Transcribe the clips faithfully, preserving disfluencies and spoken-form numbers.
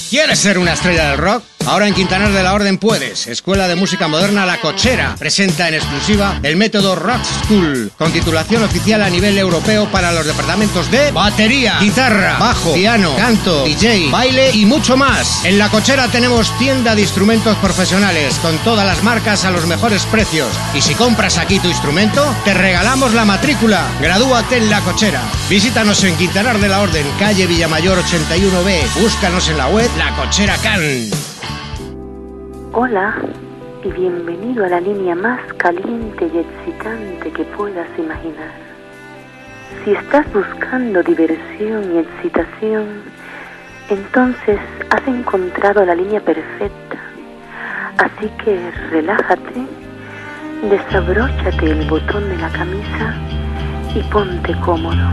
¿Quieres ser una estrella del rock? Ahora en Quintanar de la Orden puedes. Escuela de Música Moderna La Cochera presenta en exclusiva el método Rock School, con titulación oficial a nivel europeo para los departamentos de batería, guitarra, bajo, piano, canto, D J, baile y mucho más. En La Cochera tenemos tienda de instrumentos profesionales con todas las marcas a los mejores precios. Y si compras aquí tu instrumento, te regalamos la matrícula. Gradúate en La Cochera. Visítanos en Quintanar de la Orden, calle Villamayor ochenta y uno B. Búscanos en la web La Cochera Can. Hola y bienvenido a la línea más caliente y excitante que puedas imaginar. Si estás buscando diversión y excitación, entonces has encontrado la línea perfecta. Así que relájate, desabróchate el botón de la camisa y ponte cómodo.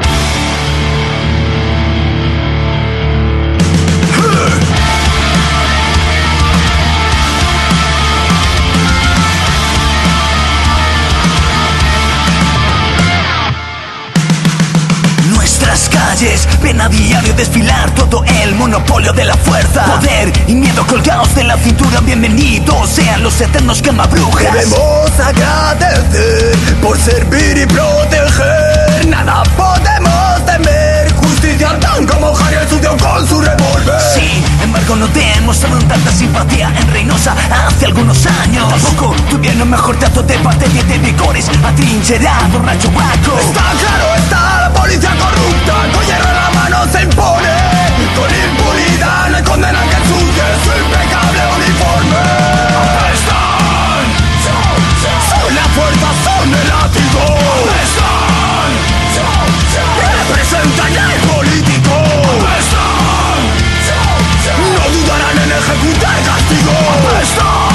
Nuestras calles ven a diario desfilar todo el monopolio de la fuerza, poder y miedo colgados de la cintura. Bienvenidos sean los eternos quemabrujas. Debemos agradecer por servir y proteger. Nada podemos temer. Justicia tan como Harry el sucio con su revólver. Sin embargo no demostraron tanta simpatía en Reynosa hace algunos años. Tampoco tuvieron mejor trato de parte de, de vigores atrincherado, rayo guaco. Está claro, está la policía corrupta, con hierro en la mano se impone. Con impunidad no hay condena que ensucie su impecable uniforme. ¡Están! Son la fuerza, son el látigo. ¡Están! Representan el político. ¡Están! No dudarán en ejecutar castigo. ¡Están!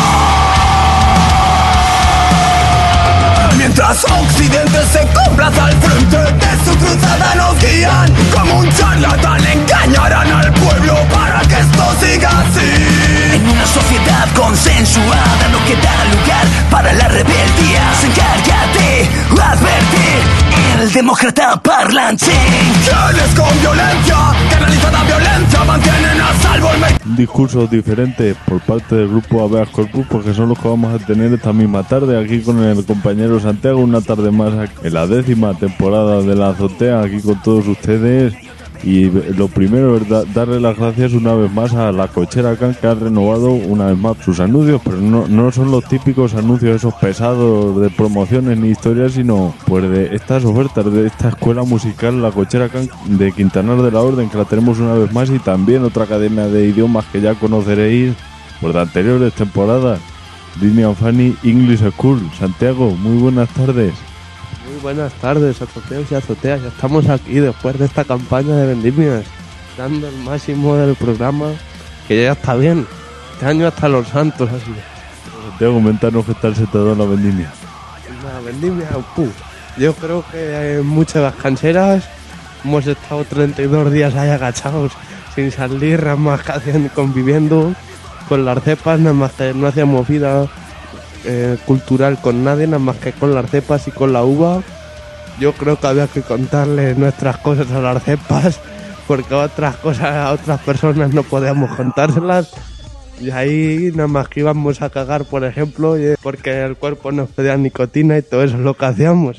Mientras Occidente se complaza al frente de su cruzada, nos guían como un charlatán, engañarán al pueblo para que esto siga así. En una sociedad consensuada no queda lugar para la rebeldía. Se encarga de advertir el demócrata parlante. Quienes con violencia, canalizada violencia, mantienen a salvo el mercado. Un discurso diferente por parte del grupo Habeas Corpus, porque son los que vamos a tener esta misma tarde aquí con el compañero Santiago, una tarde más en la décima temporada de La Azotea, aquí con todos ustedes. Y lo primero es da, darle las gracias una vez más a La Cochera Can, que ha renovado una vez más sus anuncios, pero no, no son los típicos anuncios esos pesados de promociones ni historias, sino pues de estas ofertas de esta escuela musical La Cochera Can de Quintanar de la Orden, que la tenemos una vez más, y también otra academia de idiomas que ya conoceréis por de anteriores temporadas, Disney and Fanny English School. Santiago, muy buenas tardes. Muy buenas tardes, azoteos y azoteas. Ya estamos aquí después de esta campaña de vendimias, dando el máximo del programa, que ya está bien. Este año hasta los santos así. Santiago, coméntanos qué tal se te da la vendimia. La vendimia, puh. Yo creo que hay muchas cancheras. Hemos estado treinta y dos días ahí agachados, sin salir, nada más que haciendo, conviviendo con las cepas, nada más que no hacíamos vida Eh, cultural con nadie, nada más que con las cepas y con la uva. Yo creo que había que contarle nuestras cosas a las cepas, porque otras cosas a otras personas no podíamos contárselas. Y ahí nada más que íbamos a cagar, por ejemplo, porque el cuerpo nos pedía nicotina y todo eso es lo que hacíamos.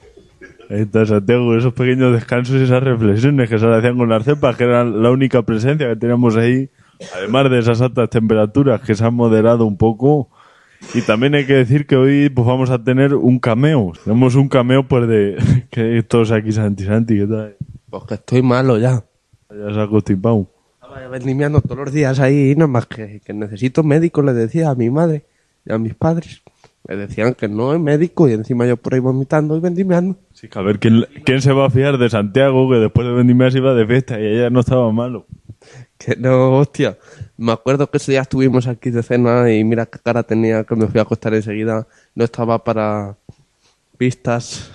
Ahí está, Santiago, esos pequeños descansos y esas reflexiones que se hacían con las cepas, que eran la única presencia que teníamos ahí, además de esas altas temperaturas que se han moderado un poco. Y también hay que decir que hoy pues vamos a tener un cameo. Tenemos un cameo pues de... que todos aquí Santi, Santi, ¿qué tal? Pues que estoy malo ya. Ya se ha constipado. Estaba vendimiando todos los días ahí, nada más que, que necesito médico, le decía a mi madre y a mis padres. Me decían que no hay médico y encima yo por ahí vomitando y vendimiando. Sí, que a ver, ¿quién, quién se va a fiar de Santiago, que después de vendimiar se iba de fiesta y ella no estaba malo? Que no, hostia. Me acuerdo que ese día estuvimos aquí de cena y mira qué cara tenía, que me fui a acostar enseguida. No estaba para pistas.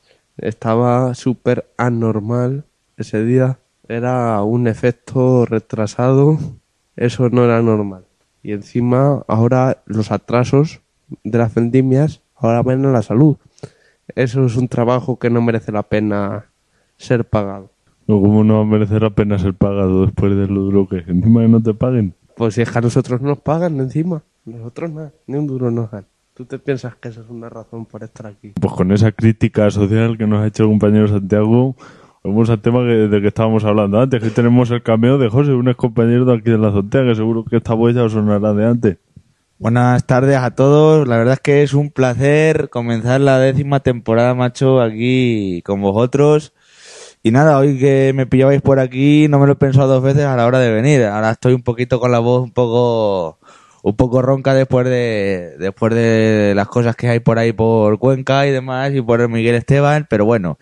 Estaba súper anormal ese día. Era un efecto retrasado. Eso no era normal. Y encima, ahora los atrasos de las vendimias, ahora ven a la salud. Eso es un trabajo que no merece la pena ser pagado. O cómo no va a merecer la pena ser pagado después de lo duro que es. Encima que no te paguen. Pues si es que a nosotros nos pagan encima. Nosotros nada, ni un duro nos dan. ¿Tú te piensas que esa es una razón por estar aquí? Pues con esa crítica social que nos ha hecho el compañero Santiago, vamos al tema que, del que estábamos hablando antes, que tenemos el cameo de José, un ex compañero de aquí de la azotea, que seguro que esta voz ya os sonará de antes. Buenas tardes a todos, la verdad es que es un placer comenzar la décima temporada, macho, aquí con vosotros. Y nada, hoy que me pillabais por aquí no me lo he pensado dos veces a la hora de venir. Ahora estoy un poquito con la voz un poco un poco ronca después de después de las cosas que hay por ahí por Cuenca y demás y por el Miguel Esteban, pero bueno.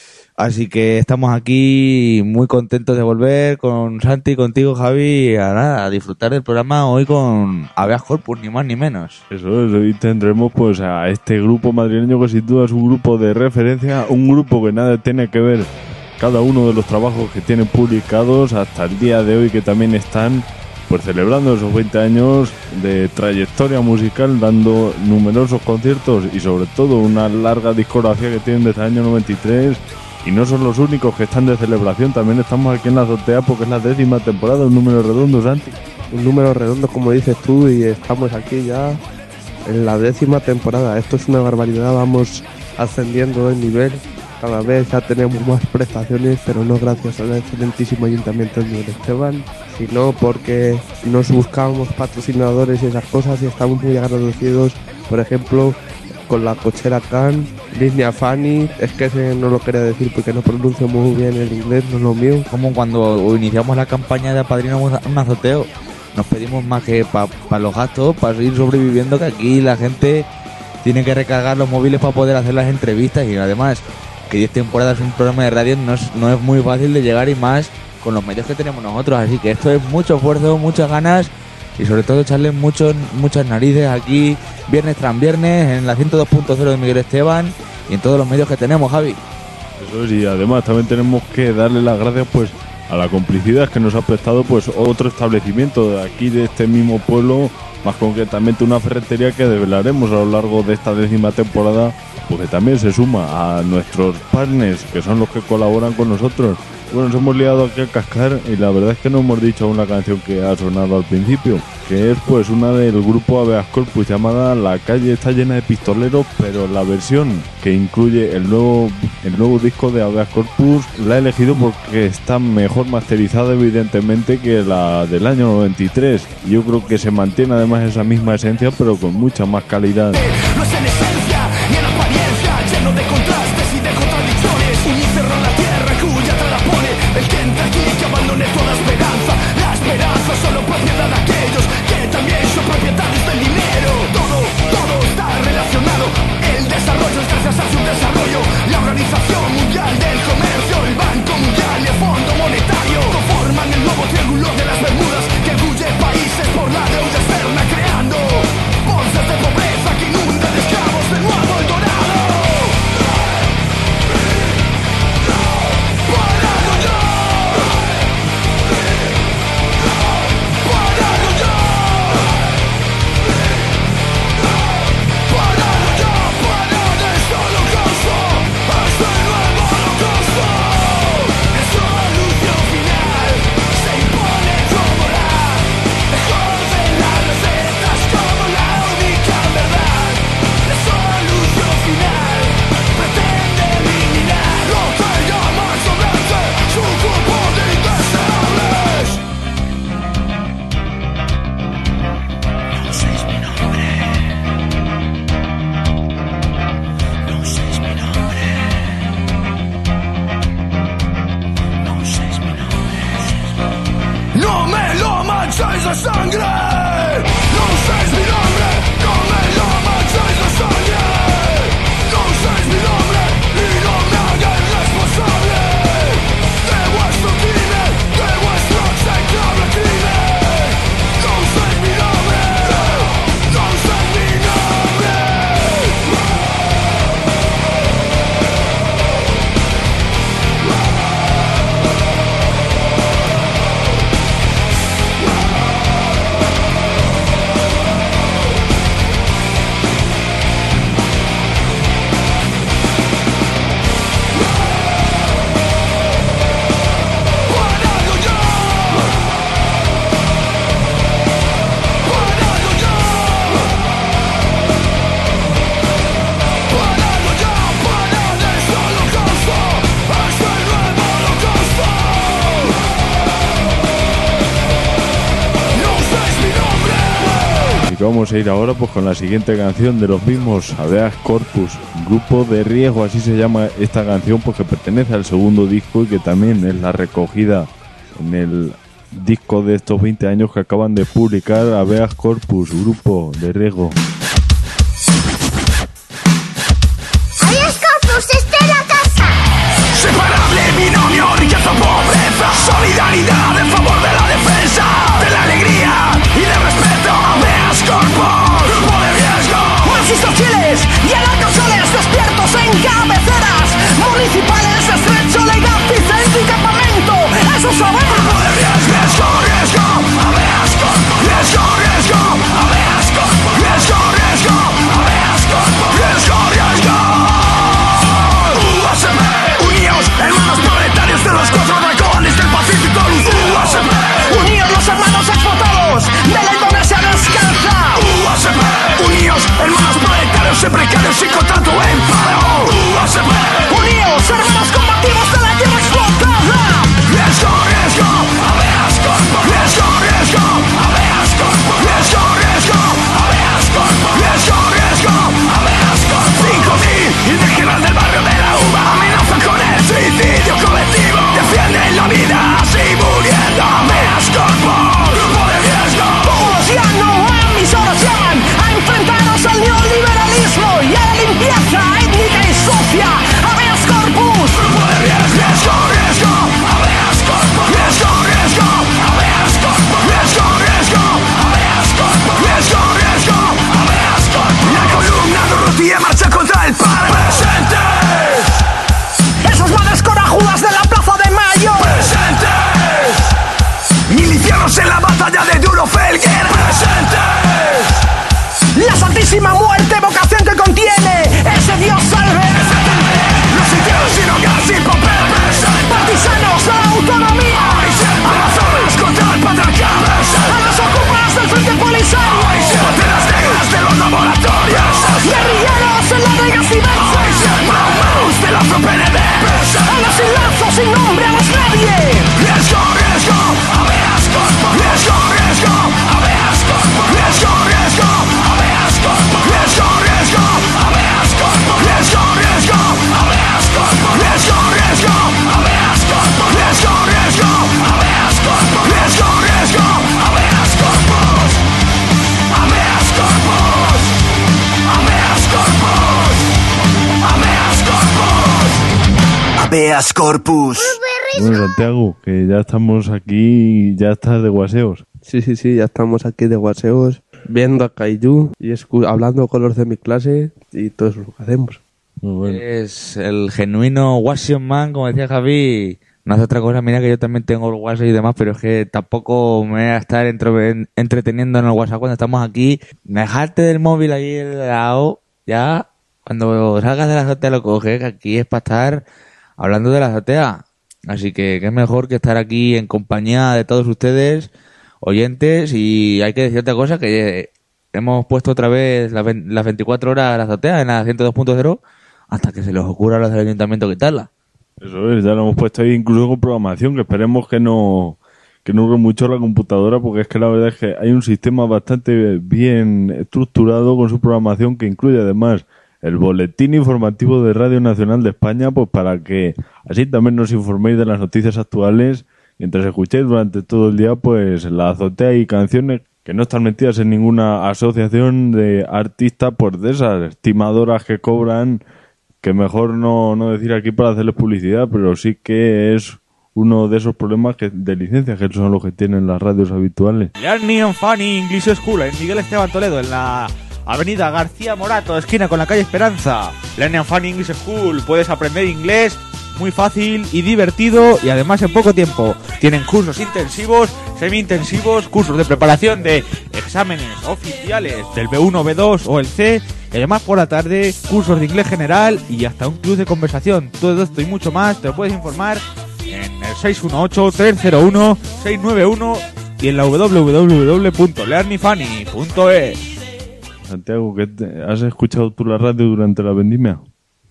Así que estamos aquí muy contentos de volver con Santi, contigo, Javi, a nada, a disfrutar del programa hoy con Habeas Corpus, ni más ni menos. Eso es, hoy tendremos pues a este grupo madrileño que sin duda es un grupo de referencia, un grupo que nada tiene que ver cada uno de los trabajos que tienen publicados hasta el día de hoy, que también están pues celebrando esos veinte años de trayectoria musical, dando numerosos conciertos y sobre todo una larga discografía que tienen desde el año noventa y tres. Y no son los únicos que están de celebración, también estamos aquí en la azotea porque es la décima temporada, un número redondo, Santi. Un número redondo, como dices tú, y estamos aquí ya en la décima temporada. Esto es una barbaridad, vamos ascendiendo el nivel. Cada vez ya tenemos más prestaciones, pero no gracias al excelentísimo Ayuntamiento de Miguel Esteban, sino porque nos buscamos patrocinadores y esas cosas y estamos muy agradecidos, por ejemplo, con la cochera Can, Disney Fanny, es que ese no lo quería decir porque no pronuncio muy bien el inglés, no es lo mío. Como cuando iniciamos la campaña de Apadrina un azoteo, nos pedimos más que para pa los gastos, para seguir sobreviviendo, que aquí la gente tiene que recargar los móviles para poder hacer las entrevistas y además que diez temporadas un programa de radio no es, no es muy fácil de llegar y más con los medios que tenemos nosotros, así que esto es mucho esfuerzo, muchas ganas y sobre todo echarle muchos, muchas narices aquí viernes tras viernes en la ciento dos punto cero de Miguel Esteban y en todos los medios que tenemos, Javi. Eso es, y además también tenemos que darle las gracias pues a la complicidad que nos ha prestado pues otro establecimiento de aquí de este mismo pueblo, más concretamente una ferretería que develaremos a lo largo de esta décima temporada, porque también se suma a nuestros partners que son los que colaboran con nosotros. Bueno, nos hemos liado aquí a cascar y la verdad es que no hemos dicho aún la canción que ha sonado al principio, que es pues una del grupo Habeas Corpus llamada La calle está llena de pistoleros, pero la versión que incluye el nuevo el nuevo disco de Habeas Corpus la he elegido porque está mejor masterizada evidentemente que la del año noventa y tres. Yo creo que se mantiene además esa misma esencia pero con mucha más calidad. No es en esencia ni en apariencia, lleno de contrastes y de contradicciones. Un cerro en la tierra cuya trala pone el que entra aquí que abandone toda esperanza. La esperanza es solo propiedad de aquellos que también son propietarios del dinero. Todo, todo está relacionado. El desarrollo es gracias a su desarrollo. La Organización Mundial del Comercio, el Banco Mundial y el Fondo Monetario conforman el nuevo triángulo de las Bermudas que engulle países por la deuda externa, creando bolsas de pobreza que inundan de esclavos de nuevo el dorado. Parado yo, parado yo, parado yo, parado este holocausto, este nuevo holocausto. La solución final se impone como la mejor de las recetas, como la única verdad. La solución final pretende eliminar lo que llaman sobrante, su grupo de indeseables. No sé es mi nombre, no sé es mi nombre, no sé es mi nombre. No me lo mancháis de sangre, no sé es mi nombre, no me lo mancháis de sangre, no sé es mi nombre y no me hagáis responsable de vuestro crimen, de vuestro execrable crimen. No sé es mi nombre, no sé es mi nombre. que vamos a ir ahora pues con la siguiente canción de los mismos, Habeas Corpus, Grupo de Riesgo, así se llama esta canción, pues que pertenece al segundo disco y que también es la recogida en el disco de estos veinte años que acaban de publicar, Habeas Corpus, Grupo de Riesgo. Habeas Corpus está en la casa. Separable binomio, riqueza, pobreza, solidaridad en favor de la defensa, de la alegría y del respeto. Habeas Corpus, grupo de riesgo. Marxistas fieles y anarcosoles despiertos en cabeceras municipales, estrecho, legazpi, centro y campamento. Eso sabemos. Grupo de riesgo, riesgo, riesgo. Habeas Corpus, riesgo, riesgo. Habeas Corpus, riesgo, riesgo. Habeas Corpus, riesgo, riesgo. U A S M, uníos, hermanos proletarios de los cuatro rincones del Pacífico. U A S M, uníos los hermanos explotados de la Indonesia descalza. U A S M, uníos, hermanos proletarios y precarios sin contrato en paro. U A S M, uníos, hermanos combativos de la tierra explotada. Riesgo, riesgo, Habeas Corpus, riesgo, riesgo, Habeas Corpus, riesgo, riesgo, Habeas Corpus, riesgo, riesgo, Habeas Corpus. Cinco mil indígenas del barrio de la Uva amenazan con el suicidio colectivo. Defienden la vida así muriendo. Habeas Corpus, grupo de riesgo. Todos ya no emisoras llaman a enfrentarnos al neoliberalismo y a la limpieza étnica y sucia. Habeas Corpus, grupo de riesgo, riesgo, riesgo. Habeas Corpus, riesgo, riesgo. Habeas Corpus, riesgo, riesgo. Habeas Corpus, riesgo, riesgo. Habeas Corpus. La columna Durrutia marcha contra el paro. Presentes. Esas madres corajudas de la Plaza de Mayo. Presentes. Milicianos en la batalla de Duro Felguera. Presentes. La santísima muerte, vocación que contiene ese Dios salve. Los sitios sin hogar, sin papel. Partisanos de la autonomía. Amazonas contra el patriarcado. A los ocupas del frente polisario. Panteras negras de los laboratorios. Guerrilleros en la Vega Cibersa. Maus de la P N D. A los sin lazo, sin nombre, a los nadie. Riesgo, riesgo, Habeas Corpus. Riesgo, riesgo, Habeas Corpus. Riesgo, riesgo, Habeas Corpus. Riesgo, riesgo, Habeas Corpus. Riesgo, riesgo, Habeas Corpus. Riesgo, riesgo, Habeas Corpus. Riesgo, riesgo, Habeas Corpus. Riesgo, riesgo, Habeas Corpus. Habeas Corpus. Habeas Corpus. Habeas Corpus. Habeas Corpus. Bueno, Santiago, que ya estamos aquí, ya estás de guaseos. Sí, sí, sí, ya estamos aquí de guaseos, viendo a Kaiju y escu- hablando con los de mi clase y todo eso es lo que hacemos. Muy bueno. Es el genuino Wasion Man, como decía Javi. No hace otra cosa, mira que yo también tengo el WhatsApp y demás, pero es que tampoco me voy a estar entro- entreteniendo en el WhatsApp cuando estamos aquí. Dejarte del móvil ahí al lado, ya cuando salgas de la azotea lo coges, que aquí es para estar hablando de la azotea. Así que qué mejor que estar aquí en compañía de todos ustedes, oyentes, y hay que decir otra cosa, que hemos puesto otra vez las, ve- las veinticuatro horas a la azotea en la ciento dos punto cero hasta que se les ocurra a los del ayuntamiento quitarla. Eso es, ya lo hemos puesto ahí incluso con programación, que esperemos que no que no use mucho la computadora, porque es que la verdad es que hay un sistema bastante bien estructurado con su programación que incluye además el boletín informativo de Radio Nacional de España, pues para que así también nos informéis de las noticias actuales mientras escuchéis durante todo el día pues la azotea y canciones que no están metidas en ninguna asociación de artistas, pues de esas estimadoras que cobran, que mejor no, no decir aquí para hacerles publicidad, pero sí que es uno de esos problemas que, de licencias, que son los que tienen las radios habituales. Learning Funny English School en Miguel Esteban Toledo, en la Avenida García Morato, esquina con la calle Esperanza. Learning Funny English School, puedes aprender inglés muy fácil y divertido, y además en poco tiempo. Tienen cursos intensivos, semi-intensivos, cursos de preparación de exámenes oficiales del B uno, B dos o el C, y además por la tarde cursos de inglés general y hasta un club de conversación. Todo esto y mucho más te lo puedes informar en el seis uno ocho, tres cero uno, seis nueve uno y en la doble u doble u doble u punto learning funny punto es. Santiago, ¿qué te- ¿has escuchado tú la radio durante la vendimia?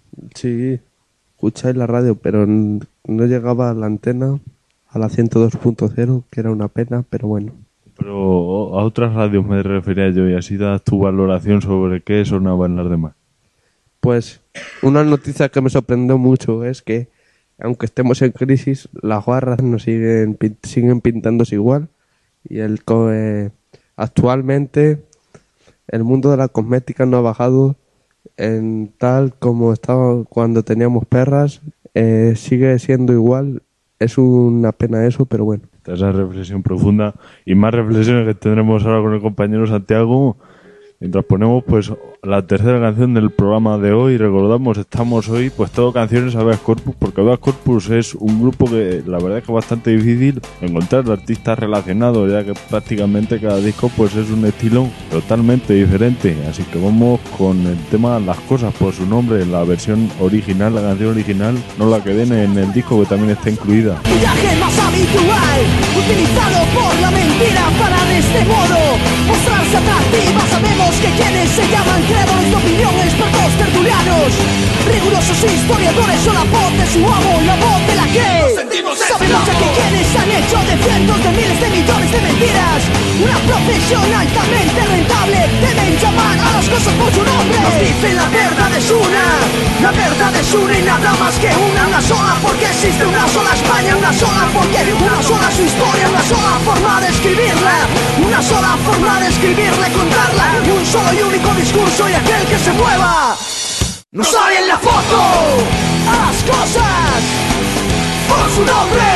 Sí, escucháis la radio, pero n- no llegaba a la antena, a la ciento dos punto cero, que era una pena, pero bueno. Pero a otras radios me refería yo, y así das tu valoración sobre qué sonaban las demás. Pues una noticia que me sorprendió mucho es que, aunque estemos en crisis, las barras nos siguen, pin- siguen pintándose igual. Y el co- eh, actualmente el mundo de la cosmética no ha bajado en tal como estaba cuando teníamos perras. Eh, sigue siendo igual. Es una pena eso, pero bueno. Esa reflexión profunda y más reflexiones que tendremos ahora con el compañero Santiago. Mientras ponemos pues la tercera canción del programa de hoy, recordamos, estamos hoy pues todo canciones Habeas Corpus, porque Habeas Corpus es un grupo que la verdad es que es bastante difícil encontrar artistas relacionados, ya que prácticamente cada disco pues es un estilo totalmente diferente. Así que vamos con el tema Las Cosas por su nombre, la versión original, la canción original, no la que den en el disco, que también está incluida. Viaje más habitual, utilizado por la mentira para de este modo mostrarse atractiva. Sabemos que quienes se llaman creadores de opinión, expertos tertulianos, rigurosos historiadores son la voz de su amo, la voz de la que sabemos ya que quienes han hecho de cientos de miles de millones de mentiras una profesión altamente rentable, deben llamar a las cosas por su nombre. Nos dicen la verdad es una, la verdad es una y nada más que una, una sola, porque existe una sola España, una sola porque una sola su historia, una sola forma de escribirla, una sola forma de escribirla y contarla, y un solo y único discurso, y aquel que se mueva no sale en la foto. A las cosas por su nombre,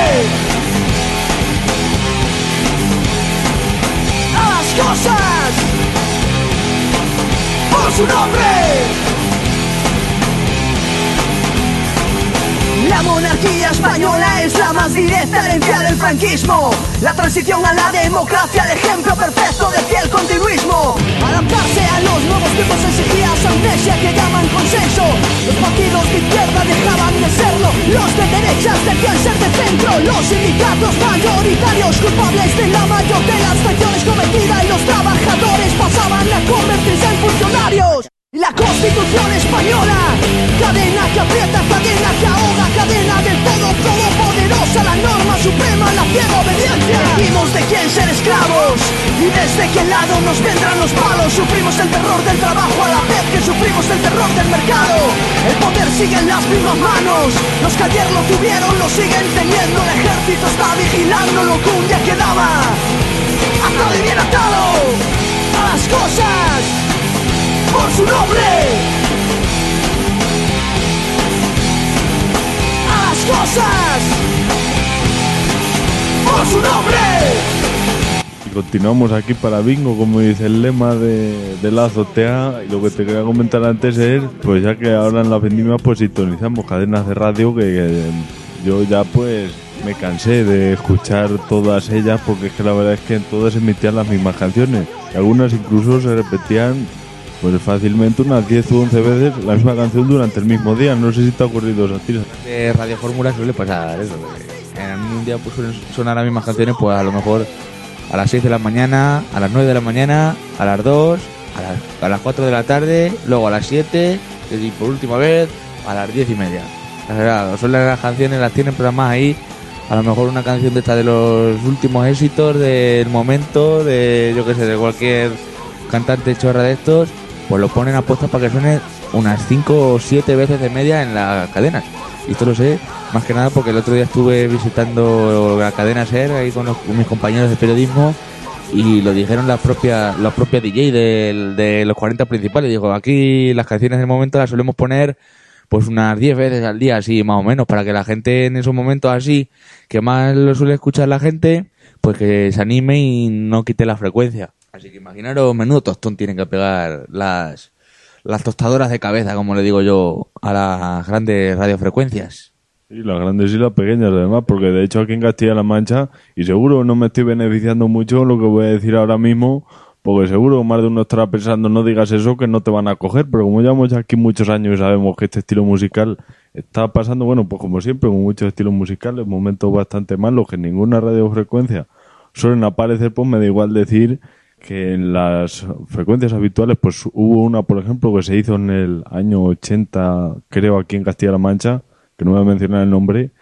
a las cosas por su nombre. La monarquía española es la más directa herencia del franquismo. La transición a la democracia, el ejemplo perfecto de fiel continuismo. Adaptarse a los nuevos tiempos exigía esa amnesia que llaman consenso. Los partidos de izquierda dejaban de serlo, los de derechas decían ser de centro. Los sindicatos mayoritarios culpables de la mayor de las traiciones cometidas, y los trabajadores pasaban a convertirse en funcionarios. Y la Constitución española, cadena que aprieta, cadena que ahoga, cadena del todo todopoderosa, la norma suprema, la ciega obediencia. Elegimos de quién ser esclavos y desde qué lado nos vendrán los palos. Sufrimos el terror del trabajo a la vez que sufrimos el terror del mercado. El poder sigue en las mismas manos, los que ayer lo tuvieron lo siguen teniendo. El ejército está vigilando lo que un día quedaba atado y bien atado a las cosas por su nombre, a las cosas por su nombre. Y continuamos aquí para Bingo, como dice el lema de, de la azotea. Y lo que te quería comentar antes es, pues ya que ahora en la vendimia pues sintonizamos cadenas de radio que, que yo ya pues me cansé de escuchar todas ellas, porque es que la verdad es que en todas emitían las mismas canciones, y algunas incluso se repetían pues fácilmente unas diez o once veces la misma canción durante el mismo día. No sé si te ha ocurrido eso a ti. De Radio Fórmula suele pasar eso. En un día pues suelen sonar las mismas canciones, pues a lo mejor a las seis de la mañana, a las nueve de la mañana, a las dos, a las, a las cuatro de la tarde, luego a las siete y por última vez a las diez y media. O sea, son las canciones, las tienen programadas ahí. A lo mejor una canción de esta de los últimos éxitos del momento, de yo que sé, de cualquier cantante chorra de estos, pues lo ponen a puesta para que suene unas cinco o siete veces de media en las cadenas. Y esto lo sé más que nada porque el otro día estuve visitando la cadena SER ahí con, los, con mis compañeros de periodismo, y lo dijeron la propia la propia D J de, de los cuarenta principales. Digo, aquí las canciones del momento las solemos poner pues unas diez veces al día, así más o menos, para que la gente en esos momentos así, que más lo suele escuchar la gente, pues que se anime y no quite la frecuencia. Así que imaginaros, menudo tostón tienen que pegar las, las tostadoras de cabeza, como le digo yo, a las grandes radiofrecuencias. Sí, las grandes y las pequeñas además, porque de hecho aquí en Castilla-La Mancha, y seguro no me estoy beneficiando mucho lo que voy a decir ahora mismo, porque seguro más de uno estará pensando, no digas eso, que no te van a coger, pero como llevamos aquí muchos años y sabemos que este estilo musical está pasando, bueno, pues como siempre, con muchos estilos musicales, momentos bastante malos, que en ninguna radiofrecuencia suelen aparecer, pues me da igual decir que en las frecuencias habituales pues hubo una, por ejemplo, que se hizo en el año ochenta, creo, aquí en Castilla-La Mancha, que no voy a mencionar el nombre,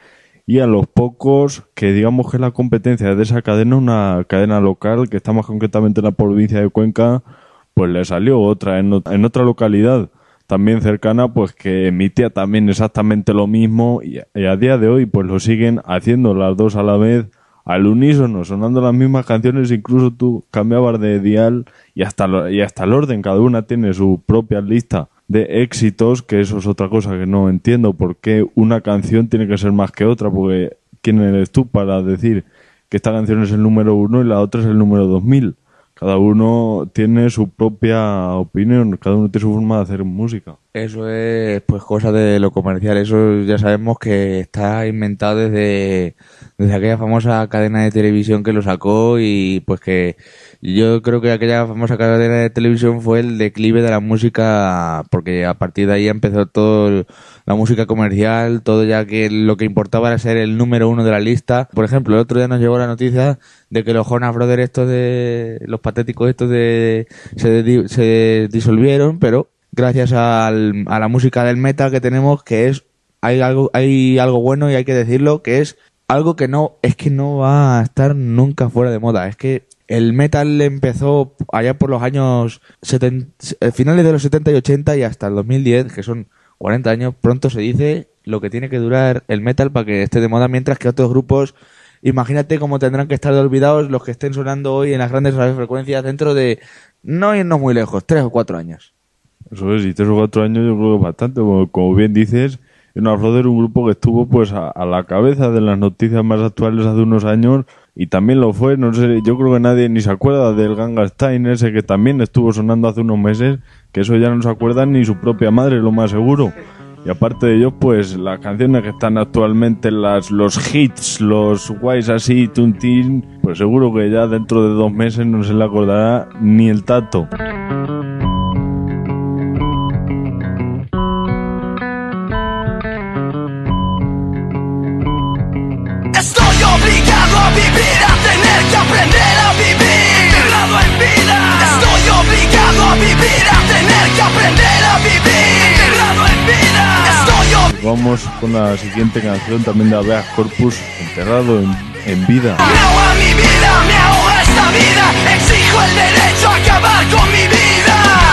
y a los pocos que digamos que la competencia de esa cadena, una cadena local que está más concretamente en la provincia de Cuenca, pues le salió otra en, en otra localidad también cercana, pues que emitía también exactamente lo mismo y, y a día de hoy pues lo siguen haciendo las dos a la vez, al unísono, sonando las mismas canciones, incluso tú cambiabas de dial y hasta, lo, y hasta el orden, cada una tiene su propia lista de éxitos, que eso es otra cosa que no entiendo, por qué una canción tiene que ser más que otra, porque ¿quién eres tú para decir que esta canción es el número uno y la otra es el número dos mil? Cada uno tiene su propia opinión, cada uno tiene su forma de hacer música. Eso es pues cosa de lo comercial, eso ya sabemos que está inventado desde, desde aquella famosa cadena de televisión que lo sacó, y pues que yo creo que aquella famosa cadena de televisión fue el declive de la música, porque a partir de ahí empezó todo la música comercial, todo, ya que lo que importaba era ser el número uno de la lista. Por ejemplo, el otro día nos llegó la noticia de que los Jonas Brothers estos de los patéticos estos de se, se disolvieron, pero gracias al, a la música del metal que tenemos, que es hay algo hay algo bueno y hay que decirlo, que es algo que no es que no va a estar nunca fuera de moda. Es que el metal empezó allá por los años setenta, finales de los setenta y ochenta, y hasta el dos mil diez, que son cuarenta años. Pronto se dice lo que tiene que durar el metal para que esté de moda, mientras que otros grupos, imagínate cómo tendrán que estar de olvidados los que estén sonando hoy en las grandes frecuencias dentro de, no irnos muy lejos, tres o cuatro años. Eso es, y tres o cuatro años yo creo que es bastante. Como, como bien dices, Jonas Brothers, un grupo que estuvo pues a, a la cabeza de las noticias más actuales hace unos años, y también lo fue, no sé, yo creo que nadie ni se acuerda del Gangnam Style ese que también estuvo sonando hace unos meses, que eso ya no se acuerda ni su propia madre, lo más seguro. Y aparte de ello, pues las canciones que están actualmente, las los hits, los guays así, tuntín, pues seguro que ya dentro de dos meses no se le acordará ni el tato. Estoy obligado a vivir, a tener que aprender a vivir. Integrado en vida. Estoy obligado a vivir, a tener que aprender a vivir. Integrado en vida. Estoy ob- Vamos con la siguiente canción también de Habeas Corpus, Enterrado en, en vida. Me ahoga mi vida, me ahoga esta vida. Exijo el derecho a acabar con mi vida.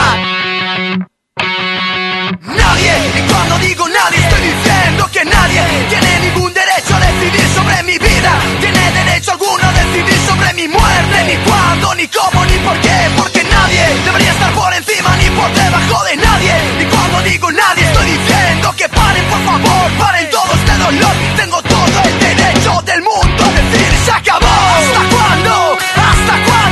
Nadie, y cuando digo nadie estoy diciendo que nadie tiene ningún derecho a decidir sobre mi vida. Tiene derecho alguno a decidir sobre mi muerte. Ni cuándo, ni cómo, ni por qué. Porque nadie debería estar por encima ni por debajo de nadie. Y cuando digo nadie estoy diciendo que paren, por favor, paren todo este dolor. Tengo todo el derecho del mundo a decir se acabó. ¿Hasta cuándo? ¿Hasta cuándo?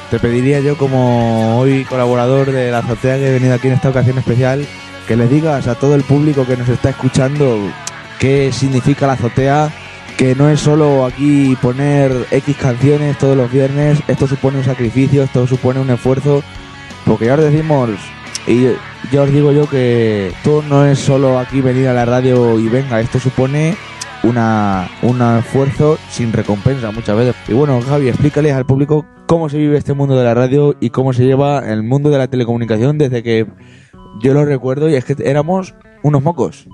te pediría yo, como hoy colaborador de la azotea que he venido aquí en esta ocasión especial, que le digas a todo el público que nos está escuchando qué significa la azotea, que no es solo aquí poner X canciones todos los viernes, esto supone un sacrificio, esto supone un esfuerzo, porque ya os decimos, y ya os digo yo que esto no es solo aquí venir a la radio y venga, esto supone una un esfuerzo sin recompensa muchas veces. Y bueno, Javi, explícales al público cómo se vive este mundo de la radio y cómo se lleva el mundo de la telecomunicación desde que yo lo recuerdo, y es que éramos unos mocos.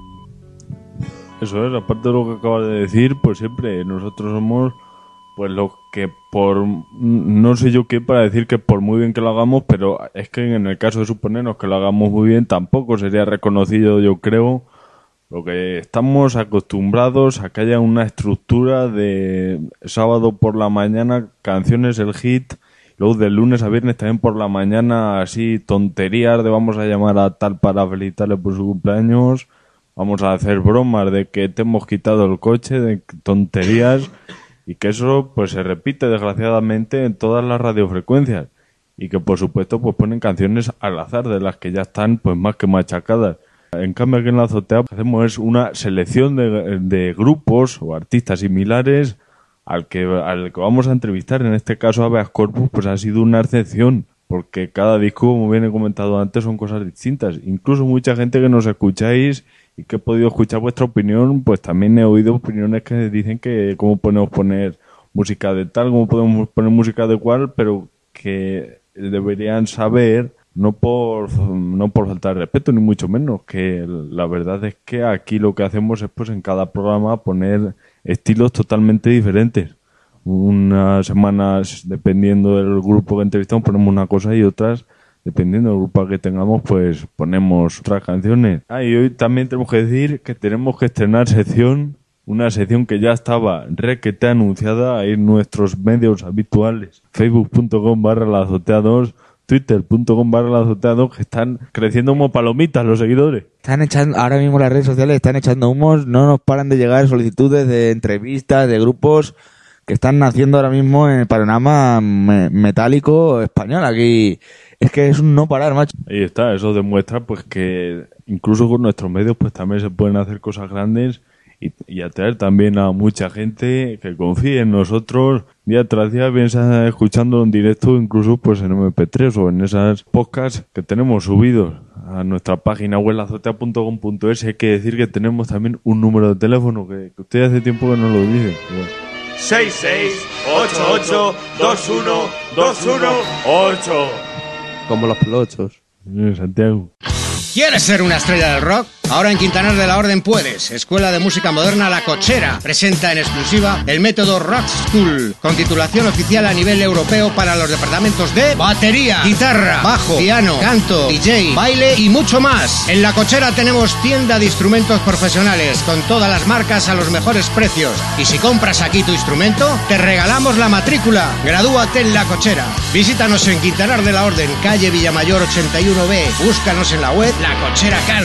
Eso es, aparte de lo que acabas de decir, pues siempre nosotros somos pues lo que por, no sé yo qué para decir que por muy bien que lo hagamos, pero es que en el caso de suponernos que lo hagamos muy bien tampoco sería reconocido, yo creo. Lo que estamos acostumbrados a que haya una estructura de sábado por la mañana, canciones, el hit, luego de lunes a viernes también por la mañana, así tonterías de vamos a llamar a tal para felicitarle por su cumpleaños, vamos a hacer bromas de que te hemos quitado el coche, de tonterías, y que eso pues se repite desgraciadamente en todas las radiofrecuencias, y que por supuesto pues ponen canciones al azar de las que ya están pues más que machacadas. En cambio aquí en la azotea lo que hacemos es una selección de, de grupos o artistas similares al que, al que vamos a entrevistar. En este caso Habeas Corpus pues ha sido una excepción, porque cada disco, como bien he comentado antes, son cosas distintas. Incluso mucha gente que nos escucháis y que he podido escuchar vuestra opinión, pues también he oído opiniones que dicen que cómo podemos poner música de tal, cómo podemos poner música de cual, pero que deberían saber, no por no por faltar de respeto, ni mucho menos, que la verdad es que aquí lo que hacemos es pues en cada programa poner estilos totalmente diferentes. Unas semanas, dependiendo del grupo que entrevistamos, ponemos una cosa, y otras, dependiendo del grupo que tengamos, pues ponemos otras canciones. Ah, y hoy también tenemos que decir que tenemos que estrenar sección, una sección que ya estaba requete anunciada en nuestros medios habituales, facebook punto com barra la azotea dos, twitter punto com barra la azotea dos, que están creciendo como palomitas los seguidores. Están echando, ahora mismo las redes sociales están echando humos, no nos paran de llegar solicitudes de entrevistas, de grupos que están naciendo ahora mismo en el panorama me- metálico español. Aquí es que es un no parar, macho. Ahí está, eso demuestra pues que incluso con nuestros medios pues también se pueden hacer cosas grandes y, y atraer también a mucha gente que confíe en nosotros día tras día, bien sea escuchando en directo, incluso pues en eme pe tres o en esas podcasts que tenemos subidos a nuestra página web la azotea punto com punto es. Hay que decir que tenemos también un número de teléfono que, que usted hace tiempo que no lo dice. Bueno. seis seis ocho ocho dos uno dos uno ocho. Como los pelochos. Eh, Santiago. ¿Quieres ser una estrella del rock? Ahora en Quintanar de la Orden puedes. Escuela de Música Moderna La Cochera presenta en exclusiva el método Rock School, con titulación oficial a nivel europeo para los departamentos de batería, guitarra, bajo, piano, canto, D J, baile y mucho más. En La Cochera tenemos tienda de instrumentos profesionales con todas las marcas a los mejores precios. Y si compras aquí tu instrumento, te regalamos la matrícula. Gradúate en La Cochera. Visítanos en Quintanar de la Orden, calle Villamayor ochenta y uno be. Búscanos en la web La Cochera Can.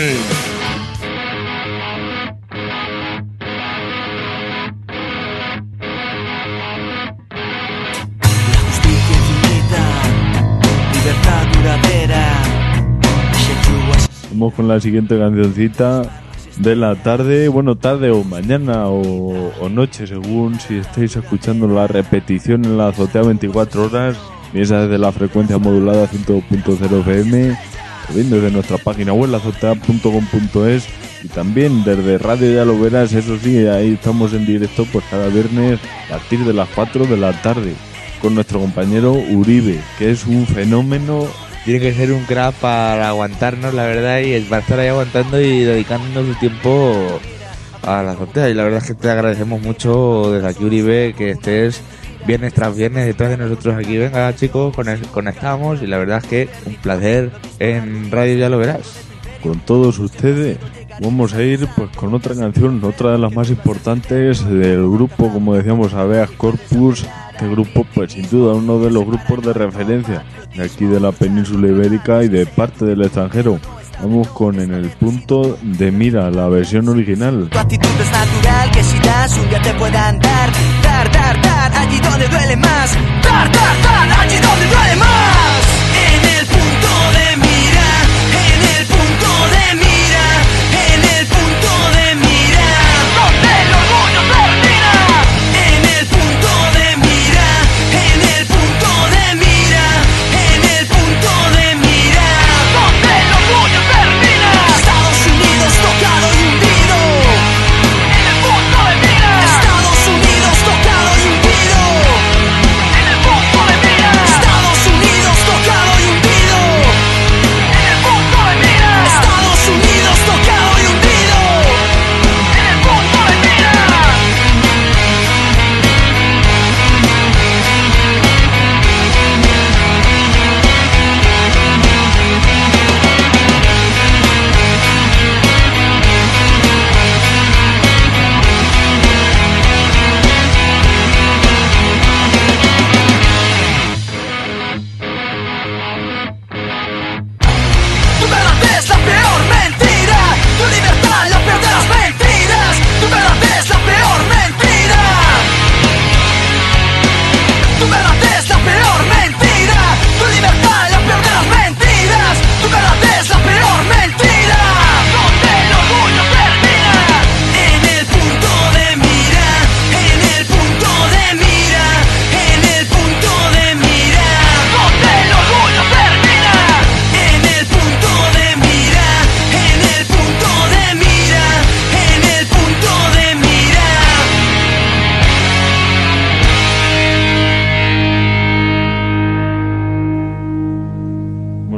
Vamos con la siguiente cancioncita de la tarde, bueno, tarde o mañana o, o noche, según si estáis escuchando la repetición en la azotea veinticuatro horas, y esa desde la frecuencia modulada cien punto cero efe eme, o bien desde nuestra página web la azotea punto com punto es, y también desde Radio Ya Lo Verás. Eso sí, ahí estamos en directo pues cada viernes a partir de las cuatro de la tarde con nuestro compañero Uribe, que es un fenómeno. Tiene que ser un crack para aguantarnos, la verdad, y para estar ahí aguantando y dedicando su tiempo a la azotea. Y la verdad es que te agradecemos mucho desde aquí, Uribe, que estés viernes tras viernes detrás de nosotros aquí. Venga, chicos, conectamos, y la verdad es que un placer en Radio Ya Lo Verás. Con todos ustedes vamos a ir pues con otra canción, otra de las más importantes del grupo, como decíamos, Habeas Corpus. Este grupo pues sin duda uno de los grupos de referencia de aquí de la península ibérica y de parte del extranjero. Vamos con En el punto de mira, la versión original. Tu actitud es natural, que si das un día te puedan dar, dar, dar, dar, allí donde duele más, dar, dar, dar, allí donde duele más.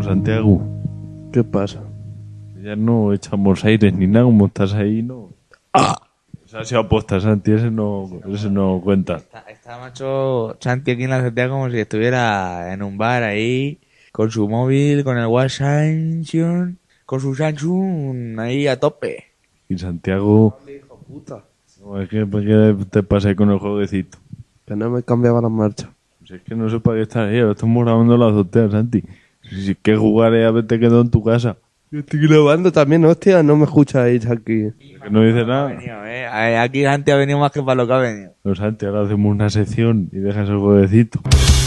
Santiago. ¿Qué pasa? Ya no echamos aires ni nada, como estás ahí, no. ¡Ah! Esa ha sido aposta, Santi, ese no, ese no cuenta. Está, está macho Santi aquí en la azotea como si estuviera en un bar ahí, con su móvil, con el Samsung, con su Samsung ahí a tope. Y Santiago... Hijo puta. No, es que, ¿qué te pasa ahí con el jueguecito? Que no me cambiaba la marcha. Pues es que no sé para qué estás ahí, ahora estamos grabando la azotea, Santi. Si quieres jugar, eh, haberte quedado en tu casa. Yo estoy grabando también, hostia, no me escucháis aquí. Que no dice nada. Venido, eh. Aquí Santi ha venido más que para lo que ha venido. No, Santi, ahora hacemos una sección y dejas el jueguecito.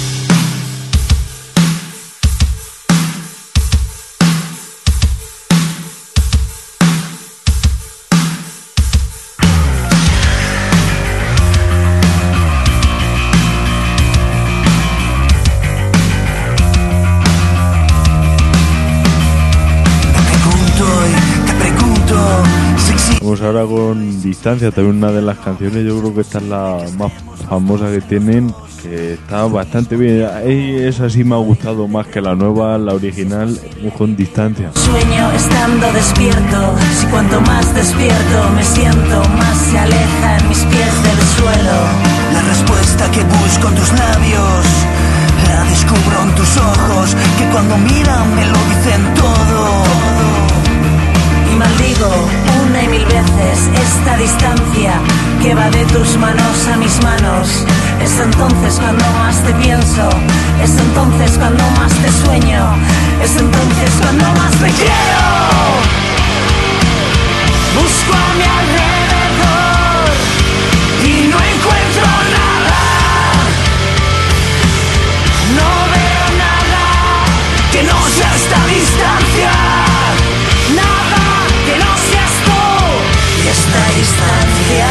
Vamos ahora con Distancia, también una de las canciones, yo creo que esta es la más famosa que tienen, que está bastante bien. Esa sí me ha gustado más que la nueva, la original, con Distancia. Sueño estando despierto, si cuanto más despierto me siento, más se aleja en mis pies del suelo. La respuesta que busco en tus labios la descubro en tus ojos, que cuando miran me lo dicen todo. Y maldigo una y mil veces esta distancia que va de tus manos a mis manos. Es entonces cuando más te pienso, es entonces cuando más te sueño, es entonces cuando más te quiero. Busco a mi alrededor y no encuentro nada. No veo nada que no sea esta distancia. Nada que no seas tú y esta distancia.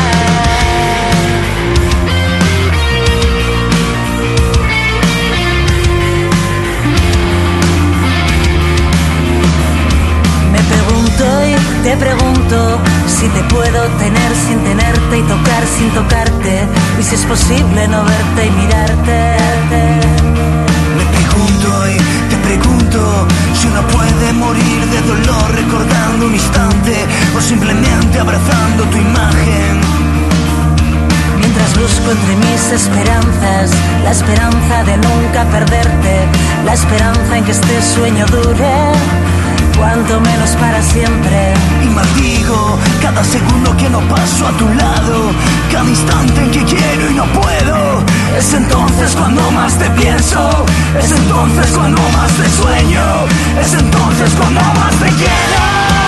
Me pregunto y te pregunto si te puedo tener sin tenerte y tocar sin tocarte, y si es posible no verte y mirarte. Me pregunto y te pregunto si uno puede morir de dolor recordando un instante o simplemente abrazando tu imagen. Mientras busco entre mis esperanzas la esperanza de nunca perderte, la esperanza en que este sueño dure cuanto menos para siempre. Y maldigo cada segundo que no paso a tu lado, cada instante en que quiero y no puedo. Es entonces cuando más te pienso, es entonces cuando más te sueño, es entonces cuando más te quiero.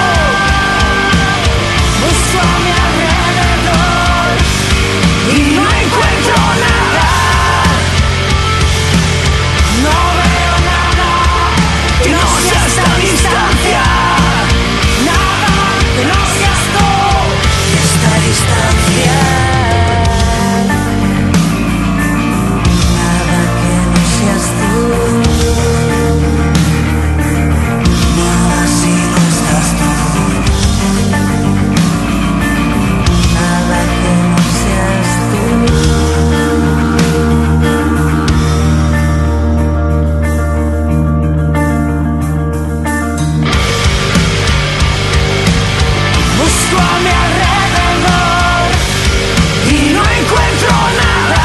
Busco a mi alrededor y no encuentro nada. No veo nada que no sea esta distancia. Nada que no seas tú y esta distancia. Nada que no seas tú. Nada si no estás tú. Nada que no seas tú. Busco a mi alrededor y no encuentro nada.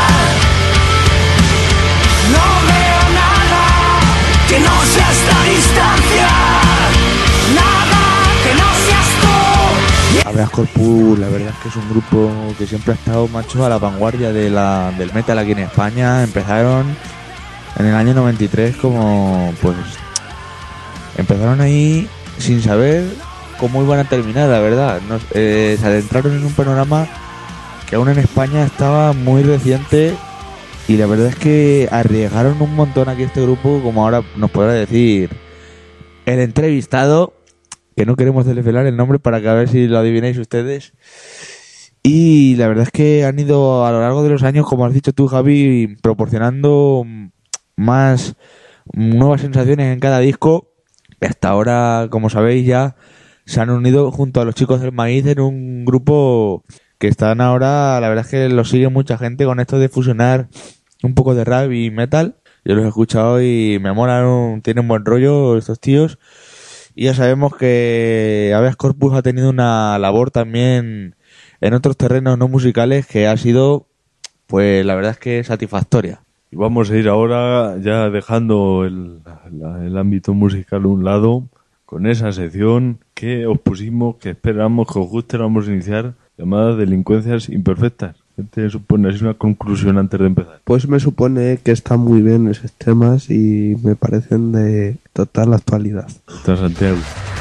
No veo nada que no sea esta distancia. Nada que no seas tú. Habeas Corpus, la verdad es que es un grupo que siempre ha estado, macho, a la vanguardia de la, del metal aquí en España. Empezaron en el año noventa y tres como, pues, empezaron ahí sin saber cómo iban a terminar, la verdad. Nos, eh, se adentraron en un panorama que aún en España estaba muy reciente y la verdad es que arriesgaron un montón aquí este grupo, como ahora nos podrá decir el entrevistado, que no queremos desvelar el nombre para que a ver si lo adivináis ustedes. Y la verdad es que han ido a lo largo de los años, como has dicho tú, Javi, proporcionando más nuevas sensaciones en cada disco. Y hasta ahora, como sabéis, ya se han unido junto a los Chicos del Maíz en un grupo que están ahora, la verdad es que lo sigue mucha gente con esto de fusionar un poco de rap y metal. Yo los he escuchado y me molan, tienen buen rollo estos tíos. Y ya sabemos que Habeas Corpus ha tenido una labor también en otros terrenos no musicales que ha sido, pues la verdad es que satisfactoria. Y vamos a ir ahora, ya dejando el, la, el ámbito musical a un lado, con esa sección que os pusimos, que esperamos que os guste, la vamos a iniciar, llamada Delincuencias Imperfectas. ¿Qué te supone? ¿Es una conclusión antes de empezar? Pues me supone que están muy bien esos temas y me parecen de total actualidad. Está Santiago.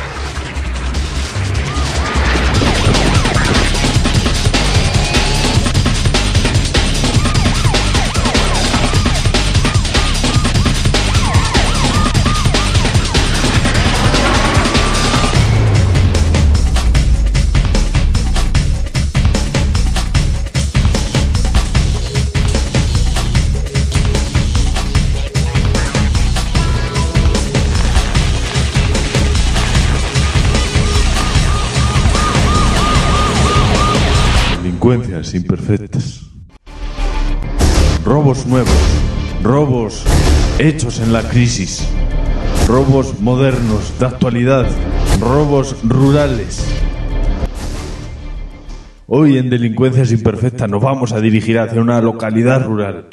Delincuencias imperfectas. Robos nuevos. Robos hechos en la crisis. Robos modernos, de actualidad. Robos rurales. Hoy en Delincuencias Imperfectas nos vamos a dirigir hacia una localidad rural.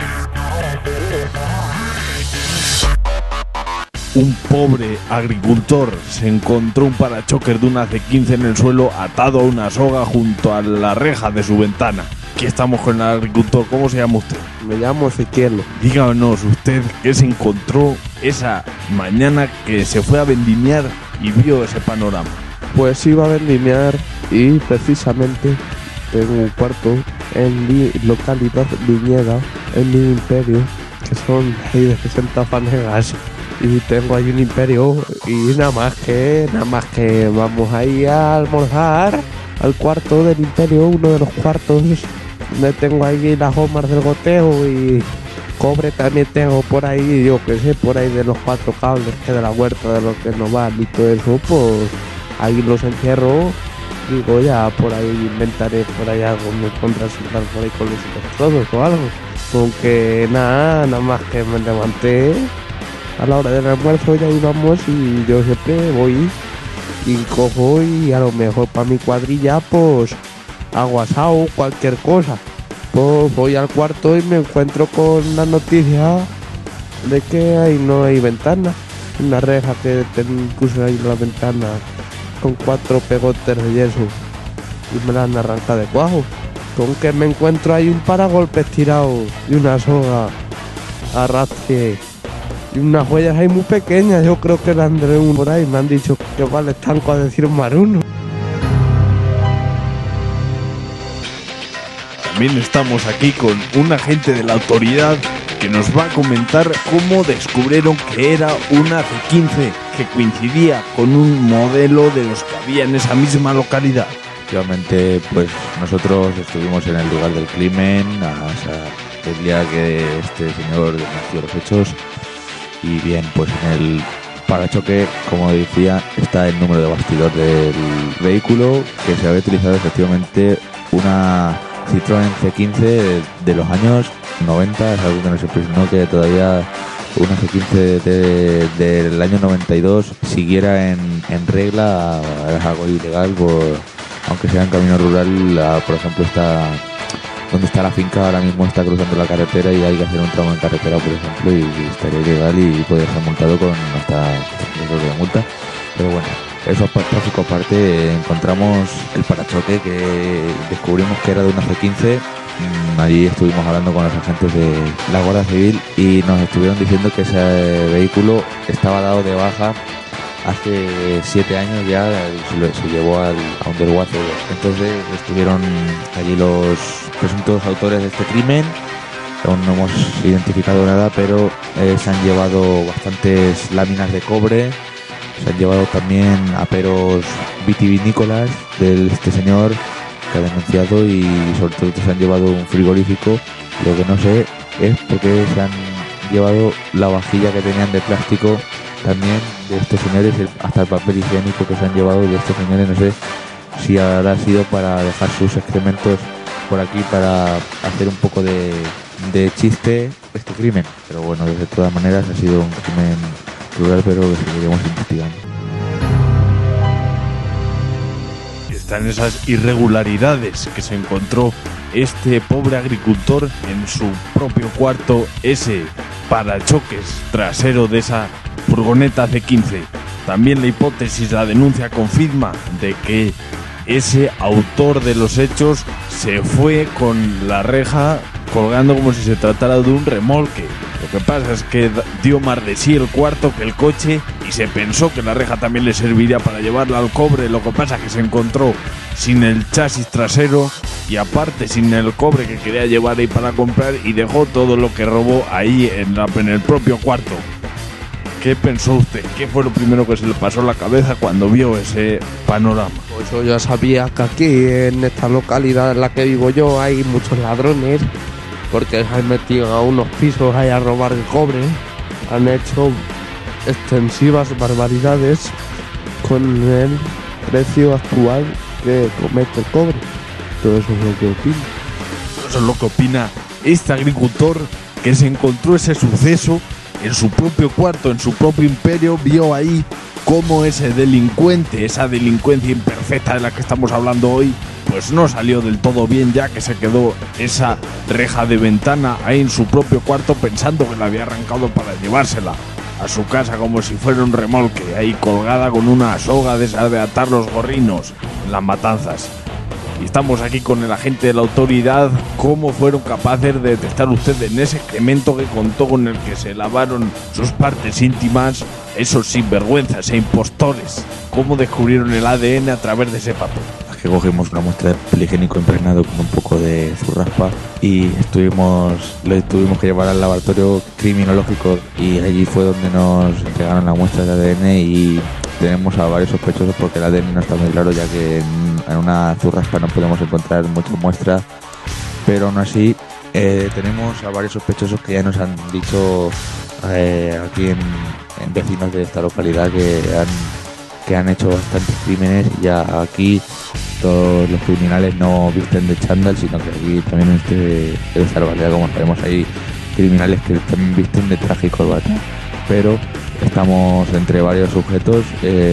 Un pobre agricultor se encontró un parachoques de una C quince en el suelo atado a una soga junto a la reja de su ventana. Aquí estamos con el agricultor. ¿Cómo se llama usted? Me llamo Ezequiel. Díganos usted qué se encontró esa mañana que se fue a vendimiar y vio ese panorama. Pues iba a vendimiar y precisamente tengo un cuarto en mi localidad viñeda, en mi imperio, que son ahí de sesenta fanegas. Y tengo ahí un imperio y nada más que, nada más que vamos ahí a almorzar al cuarto del imperio, uno de los cuartos donde tengo ahí las gomas del goteo y cobre también tengo por ahí, yo que sé, por ahí de los cuatro cables que de la huerta de los que no van y todo eso, pues ahí los encierro, digo ya, por ahí inventaré por ahí algo, me pondré a sentar por ahí con los todos o algo, aunque nada, nada más que me levanté a la hora del almuerzo ya íbamos y yo siempre voy y cojo y a lo mejor para mi cuadrilla pues hago asado, cualquier cosa. Pues voy al cuarto y me encuentro con la noticia de que ahí no hay ventana. Una reja que puse ahí en la ventana con cuatro pegotes de yeso y me la han arrancado de cuajo. Con que me encuentro ahí un paragolpes tirado y una soga arrastre. Y unas huellas ahí muy pequeñas, yo creo que eran de un por ahí, me han dicho que vale estanco a decir un maruno. También estamos aquí con un agente de la autoridad que nos va a comentar cómo descubrieron que era una C quince que coincidía con un modelo de los que había en esa misma localidad. Efectivamente, pues nosotros estuvimos en el lugar del crimen, hasta el día que este señor denunció los hechos. Y bien, pues en el parachoque, como decía, está el número de bastidor del vehículo, que se había utilizado efectivamente una Citroën C quince de, de los años noventa, es algo que nos impresionó que todavía una C quince de, de, del año noventa y dos siguiera en, en regla, es algo ilegal, por, aunque sea en camino rural, la, por ejemplo, está... donde está la finca ahora mismo está cruzando la carretera y hay que hacer un tramo en carretera, por ejemplo, y, y estaría ilegal y puede ser multado con hasta tres euros de multa. Pero bueno, eso tráfico aparte, encontramos el parachoque que descubrimos que era de una C quince. Allí estuvimos hablando con los agentes de la Guardia Civil y nos estuvieron diciendo que ese vehículo estaba dado de baja hace siete años ya, se, se llevó al, a un desguace. Entonces estuvieron allí los presuntos autores de este crimen. Aún no hemos identificado nada, pero eh, se han llevado bastantes láminas de cobre, se han llevado también aperos vitivinícolas de este señor que ha denunciado y sobre todo se han llevado un frigorífico. Lo que no sé es por qué se han llevado la vajilla que tenían de plástico también de estos señores, hasta el papel higiénico que se han llevado de estos señores. No sé si habrá sido para dejar sus excrementos por aquí, para hacer un poco de, de chiste este crimen. Pero bueno, de todas maneras ha sido un crimen cruel, pero que seguiremos investigando. Están esas irregularidades que se encontró este pobre agricultor en su propio cuarto, ese parachoques trasero de esa furgoneta C quince. También la hipótesis, la denuncia confirma de que ese autor de los hechos se fue con la reja colgando como si se tratara de un remolque. Lo que pasa es que dio más de sí el cuarto que el coche y se pensó que la reja también le serviría para llevarla al cobre. Lo que pasa es que se encontró sin el chasis trasero y aparte sin el cobre que quería llevar ahí para comprar, y dejó todo lo que robó ahí en, la, en el propio cuarto. ¿Qué pensó usted? ¿Qué fue lo primero que se le pasó a la cabeza cuando vio ese panorama? Pues yo ya sabía que aquí, en esta localidad en la que vivo yo, hay muchos ladrones, porque se han metido a unos pisos ahí a robar el cobre, han hecho extensivas barbaridades con el precio actual que comete el cobre. Todo eso es lo que opino. Eso es lo que opina este agricultor que se encontró ese suceso en su propio cuarto, en su propio imperio. Vio ahí cómo ese delincuente, esa delincuencia imperfecta de la que estamos hablando hoy, pues no salió del todo bien, ya que se quedó esa reja de ventana ahí en su propio cuarto pensando que la había arrancado para llevársela a su casa como si fuera un remolque, ahí colgada con una soga de esa de atar los gorrinos en las matanzas. Y estamos aquí con el agente de la autoridad. ¿Cómo fueron capaces de detectar ustedes en ese excremento que contó con el que se lavaron sus partes íntimas esos sinvergüenzas e impostores? ¿Cómo descubrieron el A D N a través de ese papel? Que cogimos una muestra de papel higiénico impregnado con un poco de zurraspa y estuvimos, lo tuvimos que llevar al laboratorio criminológico, y allí fue donde nos entregaron la muestra de A D N, y tenemos a varios sospechosos porque el A D N no está muy claro, ya que en, en una zurraspa no podemos encontrar muchas muestras, pero aún así eh, tenemos a varios sospechosos que ya nos han dicho eh, aquí en, en vecinos de esta localidad que han, que han hecho bastantes crímenes. Ya aquí todos los criminales no visten de chándal, sino que aquí también en, este, en esta localidad, como sabemos, hay criminales que también visten de traje y corbata. Pero estamos entre varios sujetos,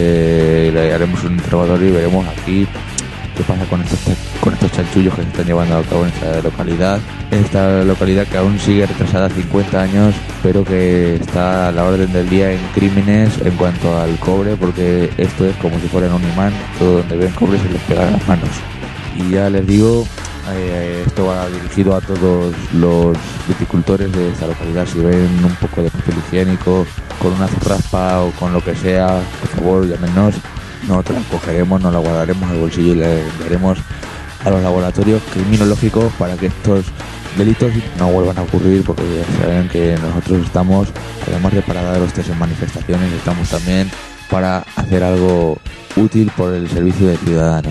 eh, le haremos un interrogatorio y veremos aquí qué pasa con estos, con estos chanchullos que se están llevando a cabo en esta localidad. En esta localidad que aún sigue retrasada cincuenta años, pero que está a la orden del día en crímenes en cuanto al cobre, porque esto es como si fueran un imán, todo donde ven cobre se les pega a las manos. Y ya les digo, eh, esto va dirigido a todos los viticultores de esta localidad. Si ven un poco de papel higiénico con una zurraspa o con lo que sea, por favor llámenos. Nosotros la cogeremos, nos la guardaremos en el bolsillo y la enviaremos a los laboratorios criminológicos para que estos delitos no vuelvan a ocurrir, porque ya saben que nosotros estamos, además de para dar los test en manifestaciones, estamos también para hacer algo útil por el servicio del ciudadano.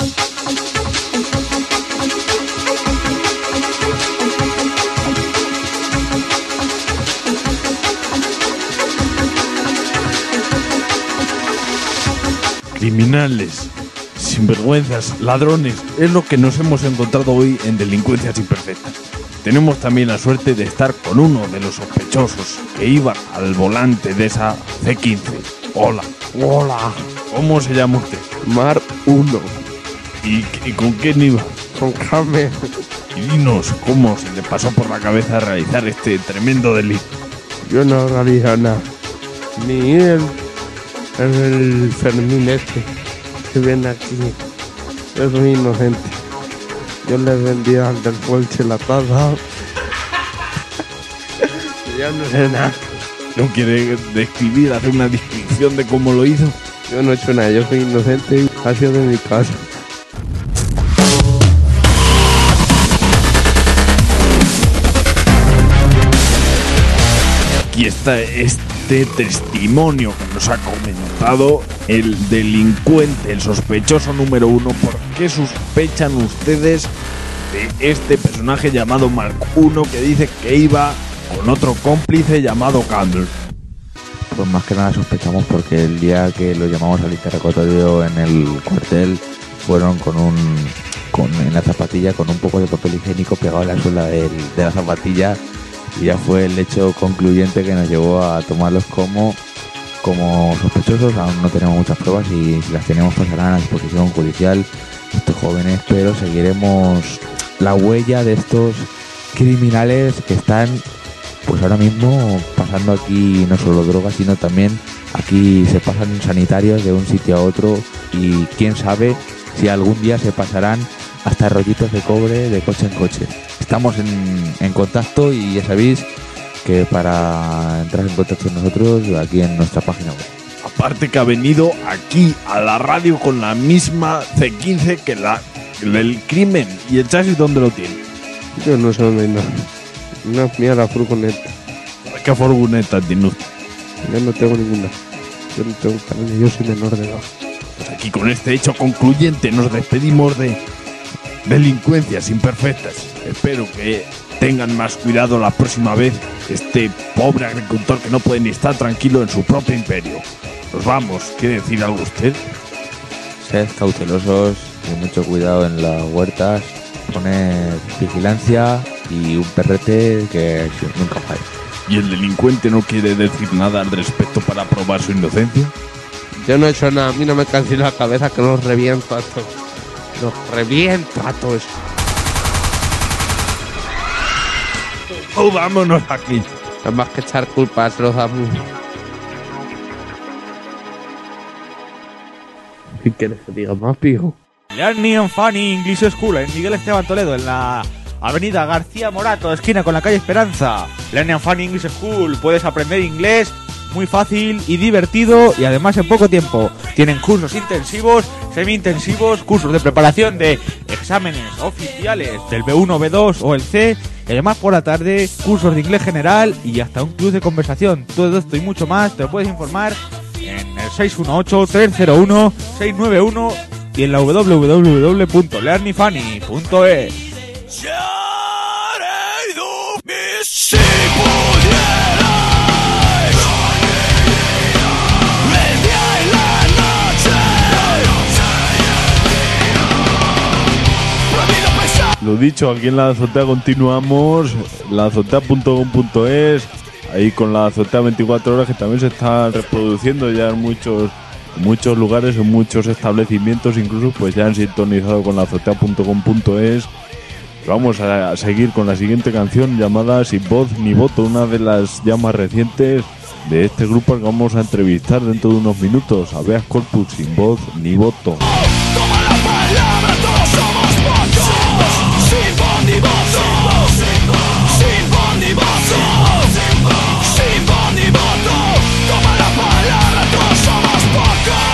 Criminales, sinvergüenzas, ladrones, es lo que nos hemos encontrado hoy en Delincuencias Imperfectas. Tenemos también la suerte de estar con uno de los sospechosos que iba al volante de esa C quince. Hola. Hola. ¿Cómo se llama usted? Mar uno. ¿Y, y con quién iba? Con Carmen. Y dinos, ¿cómo se le pasó por la cabeza realizar este tremendo delito? Yo no realicé nada. Ni él. El Fermín este que viene aquí es muy inocente. Yo le vendí al del Polche la taza. Ya no sé nada. ¿No quiere describir, hacer una descripción de cómo lo hizo? Yo no he hecho nada, yo soy inocente y ha sido de mi casa. Aquí está este testimonio que nos ha comentado el delincuente, el sospechoso número uno. ¿Por qué sospechan ustedes de este personaje llamado Mark uno, que dice que iba con otro cómplice llamado Campbell? Pues más que nada sospechamos porque el día que lo llamamos al interrogatorio en el cuartel fueron con un con, en la zapatilla con un poco de papel higiénico pegado en la suela del, de la zapatilla, y ya fue el hecho concluyente que nos llevó a tomarlos como, como sospechosos. Aún no tenemos muchas pruebas y si las tenemos pasarán a disposición judicial estos jóvenes, pero seguiremos la huella de estos criminales que están pues ahora mismo pasando aquí no solo drogas, sino también aquí se pasan sanitarios de un sitio a otro, y quién sabe si algún día se pasarán hasta rollitos de cobre de coche en coche. Estamos en, en contacto y ya sabéis que para entrar en contacto con nosotros aquí en nuestra página web. Aparte que ha venido aquí a la radio con la misma C quince que la del crimen. ¿Y el chasis dónde lo tiene? Yo no sé dónde hay nada. No, mira la furgoneta. ¿Qué furgoneta tiene usted? Yo no tengo ninguna. Yo no tengo carne, yo soy menor de edad. Pues aquí con este hecho concluyente nos despedimos de delincuencias imperfectas. Espero que tengan más cuidado la próxima vez, este pobre agricultor que no puede ni estar tranquilo en su propio imperio. Nos vamos. ¿Quiere decir algo usted? Sed cautelosos y mucho cuidado en las huertas. Poner vigilancia y un perrete que nunca falla. ¿Y el delincuente no quiere decir nada al respecto para probar su inocencia? Yo no he hecho nada, a mí no me cansé la cabeza que los reviento a todos. Los reviento a todos. ¡Oh, vámonos aquí! No más que echar culpas, los damos. ¿Qué quieres que diga más, pijo? Learning Funny English School en Miguel Esteban Toledo, en la avenida García Morato, esquina con la calle Esperanza. Learning Funny English School, puedes aprender inglés muy fácil y divertido, y además en poco tiempo. Tienen cursos intensivos, semi-intensivos, cursos de preparación de exámenes oficiales del B uno, B dos o el C, y además por la tarde cursos de inglés general y hasta un club de conversación. Todo esto y mucho más te lo puedes informar en el seis uno ocho, tres cero uno, seis nueve uno y en la w w w punto learning funny punto e s. Lo dicho, aquí en la azotea continuamos, la azotea punto com punto es, ahí con la azotea veinticuatro horas, que también se está reproduciendo ya en muchos muchos lugares, en muchos establecimientos, incluso pues ya han sintonizado con la azotea punto com punto es. Vamos a seguir con la siguiente canción llamada Sin Voz Ni Voto, una de las ya más recientes de este grupo que vamos a entrevistar dentro de unos minutos. Habeas Corpus, Sin Voz Ni Voto. Toma la palabra, todos somos pocos. Sin voz ni voto. Sin voz ni voto. Sin voz ni voto. Toma la palabra, todos somos pocos.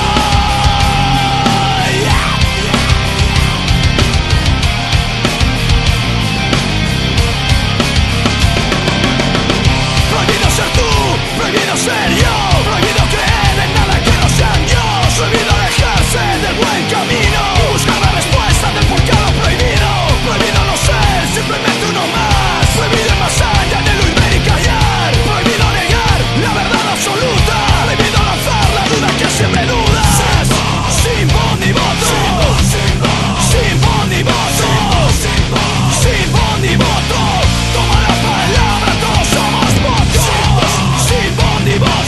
Prohibido ser tú, prohibido ser yo. Prohibido creer en nada que no sea Dios. Prohibido alejarse del buen camino y buscar la respuesta del por qué lo prohibido. Prohibido no ser simplemente uno más. Prohibido ir más allá de lo ver y callar. Prohibido negar la verdad absoluta. Prohibido lanzar la duda que siempre dudas. Sin voz ni voto. Sin voz ni voto. Sin voz ni voto. Toma la palabra, todos somos pocos. Sin voz ni voto.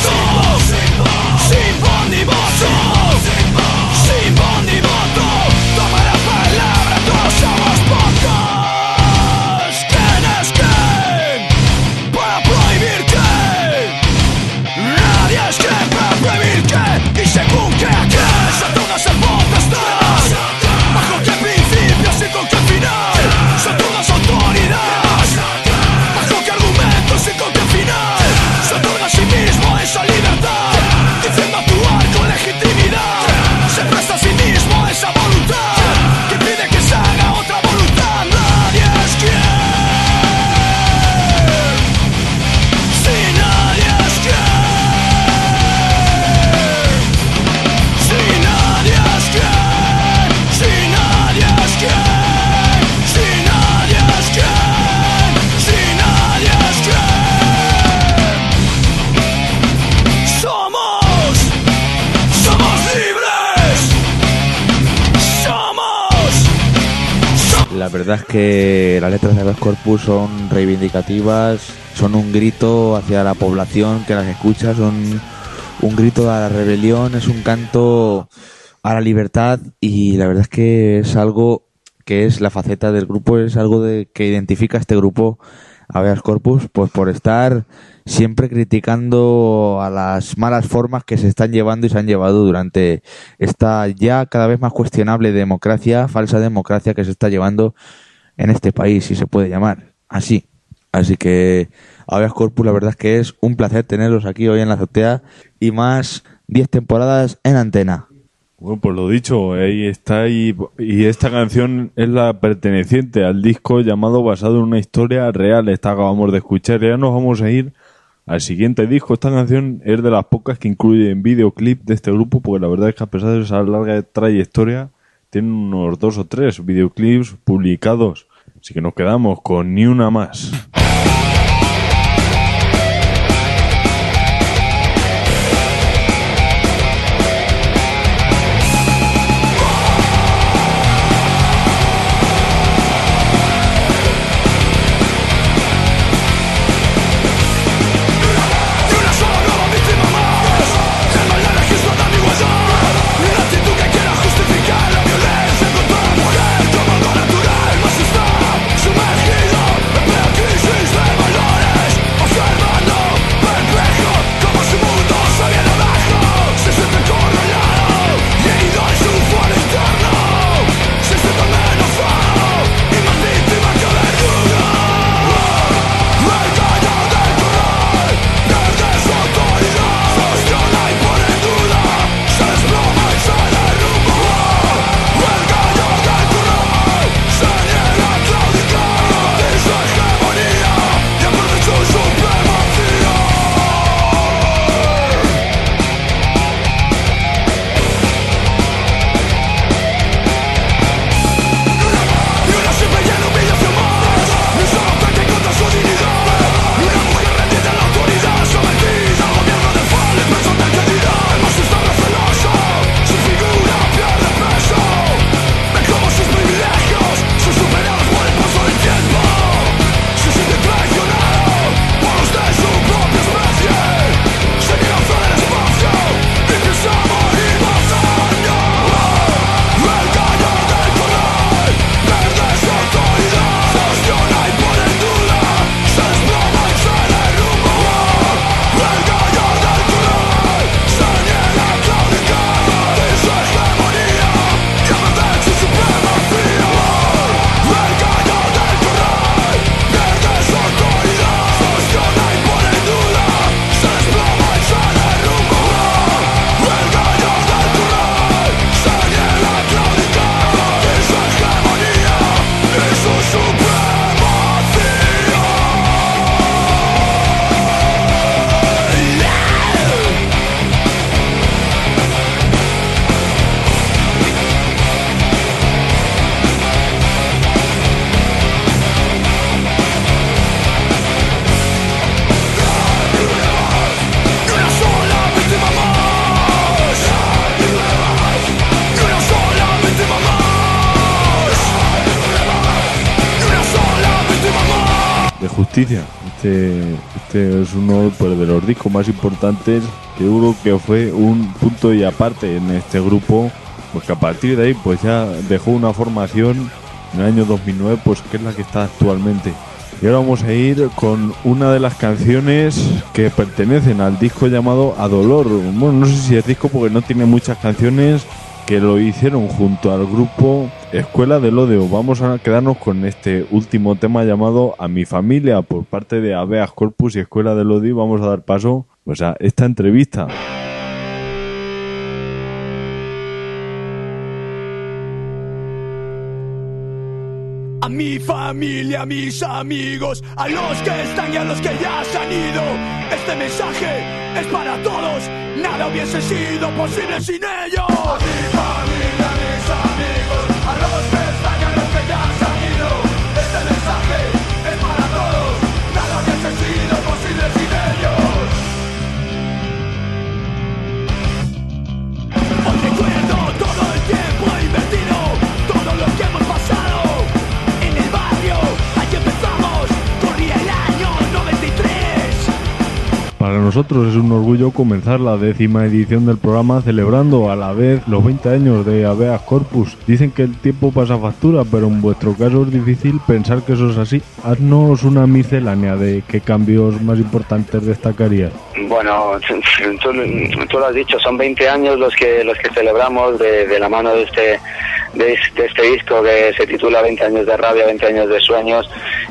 la verdad es que las letras de Habeas Corpus son reivindicativas, son un grito hacia la población que las escucha, son un grito a la rebelión, es un canto a la libertad y la verdad es que es algo que es la faceta del grupo, es algo de que identifica a este grupo Habeas Corpus, pues por estar siempre criticando a las malas formas que se están llevando y se han llevado durante esta ya cada vez más cuestionable democracia, falsa democracia que se está llevando en este país, si se puede llamar así. Así que Habeas Corpus, la verdad es que es un placer tenerlos aquí hoy en la azotea y más diez temporadas en antena. Bueno, pues lo dicho, ahí está, y, y esta canción es la perteneciente al disco llamado Basado en una historia real. Esta acabamos de escuchar, ya nos vamos a ir al siguiente disco. Esta canción es de las pocas que incluyen videoclip de este grupo, porque la verdad es que a pesar de esa larga trayectoria, tienen unos dos o tres videoclips publicados. Así que nos quedamos con Ni Una Más. Justicia. Este, este es uno, pues, de los discos más importantes, que yo creo que fue un punto y aparte en este grupo, pues que a partir de ahí pues ya dejó una formación en el año dos mil nueve, pues que es la que está actualmente. Y ahora vamos a ir con una de las canciones que pertenecen al disco llamado A Dolor. Bueno, no sé si es disco porque no tiene muchas canciones, que lo hicieron junto al grupo Escuela del Odio. Vamos a quedarnos con este último tema llamado A Mi Familia por parte de Habeas Corpus y Escuela del Odio. Vamos a dar paso pues a esta entrevista. A mi familia, a mis amigos, a los que están y a los que ya se han ido. Este mensaje es para todos, nada hubiese sido posible sin ellos. A mi familia, a mis amigos, a los que están y a los que ya se han ido. Este mensaje es para todos, nada hubiese sido posible sin ellos. Hoy recuerdo todo el tiempo invertido, todo lo que hemos pasado. nosotros es un orgullo comenzar la décima edición del programa celebrando a la vez los veinte años de Habeas Corpus. Dicen que el tiempo pasa factura, pero en vuestro caso es difícil pensar que eso es así. Haznos una miscelánea de qué cambios más importantes destacarías. Bueno, tú, tú lo has dicho, son veinte años los que los que celebramos de, de la mano de este de, de este disco que se titula veinte años de rabia, veinte años de sueños.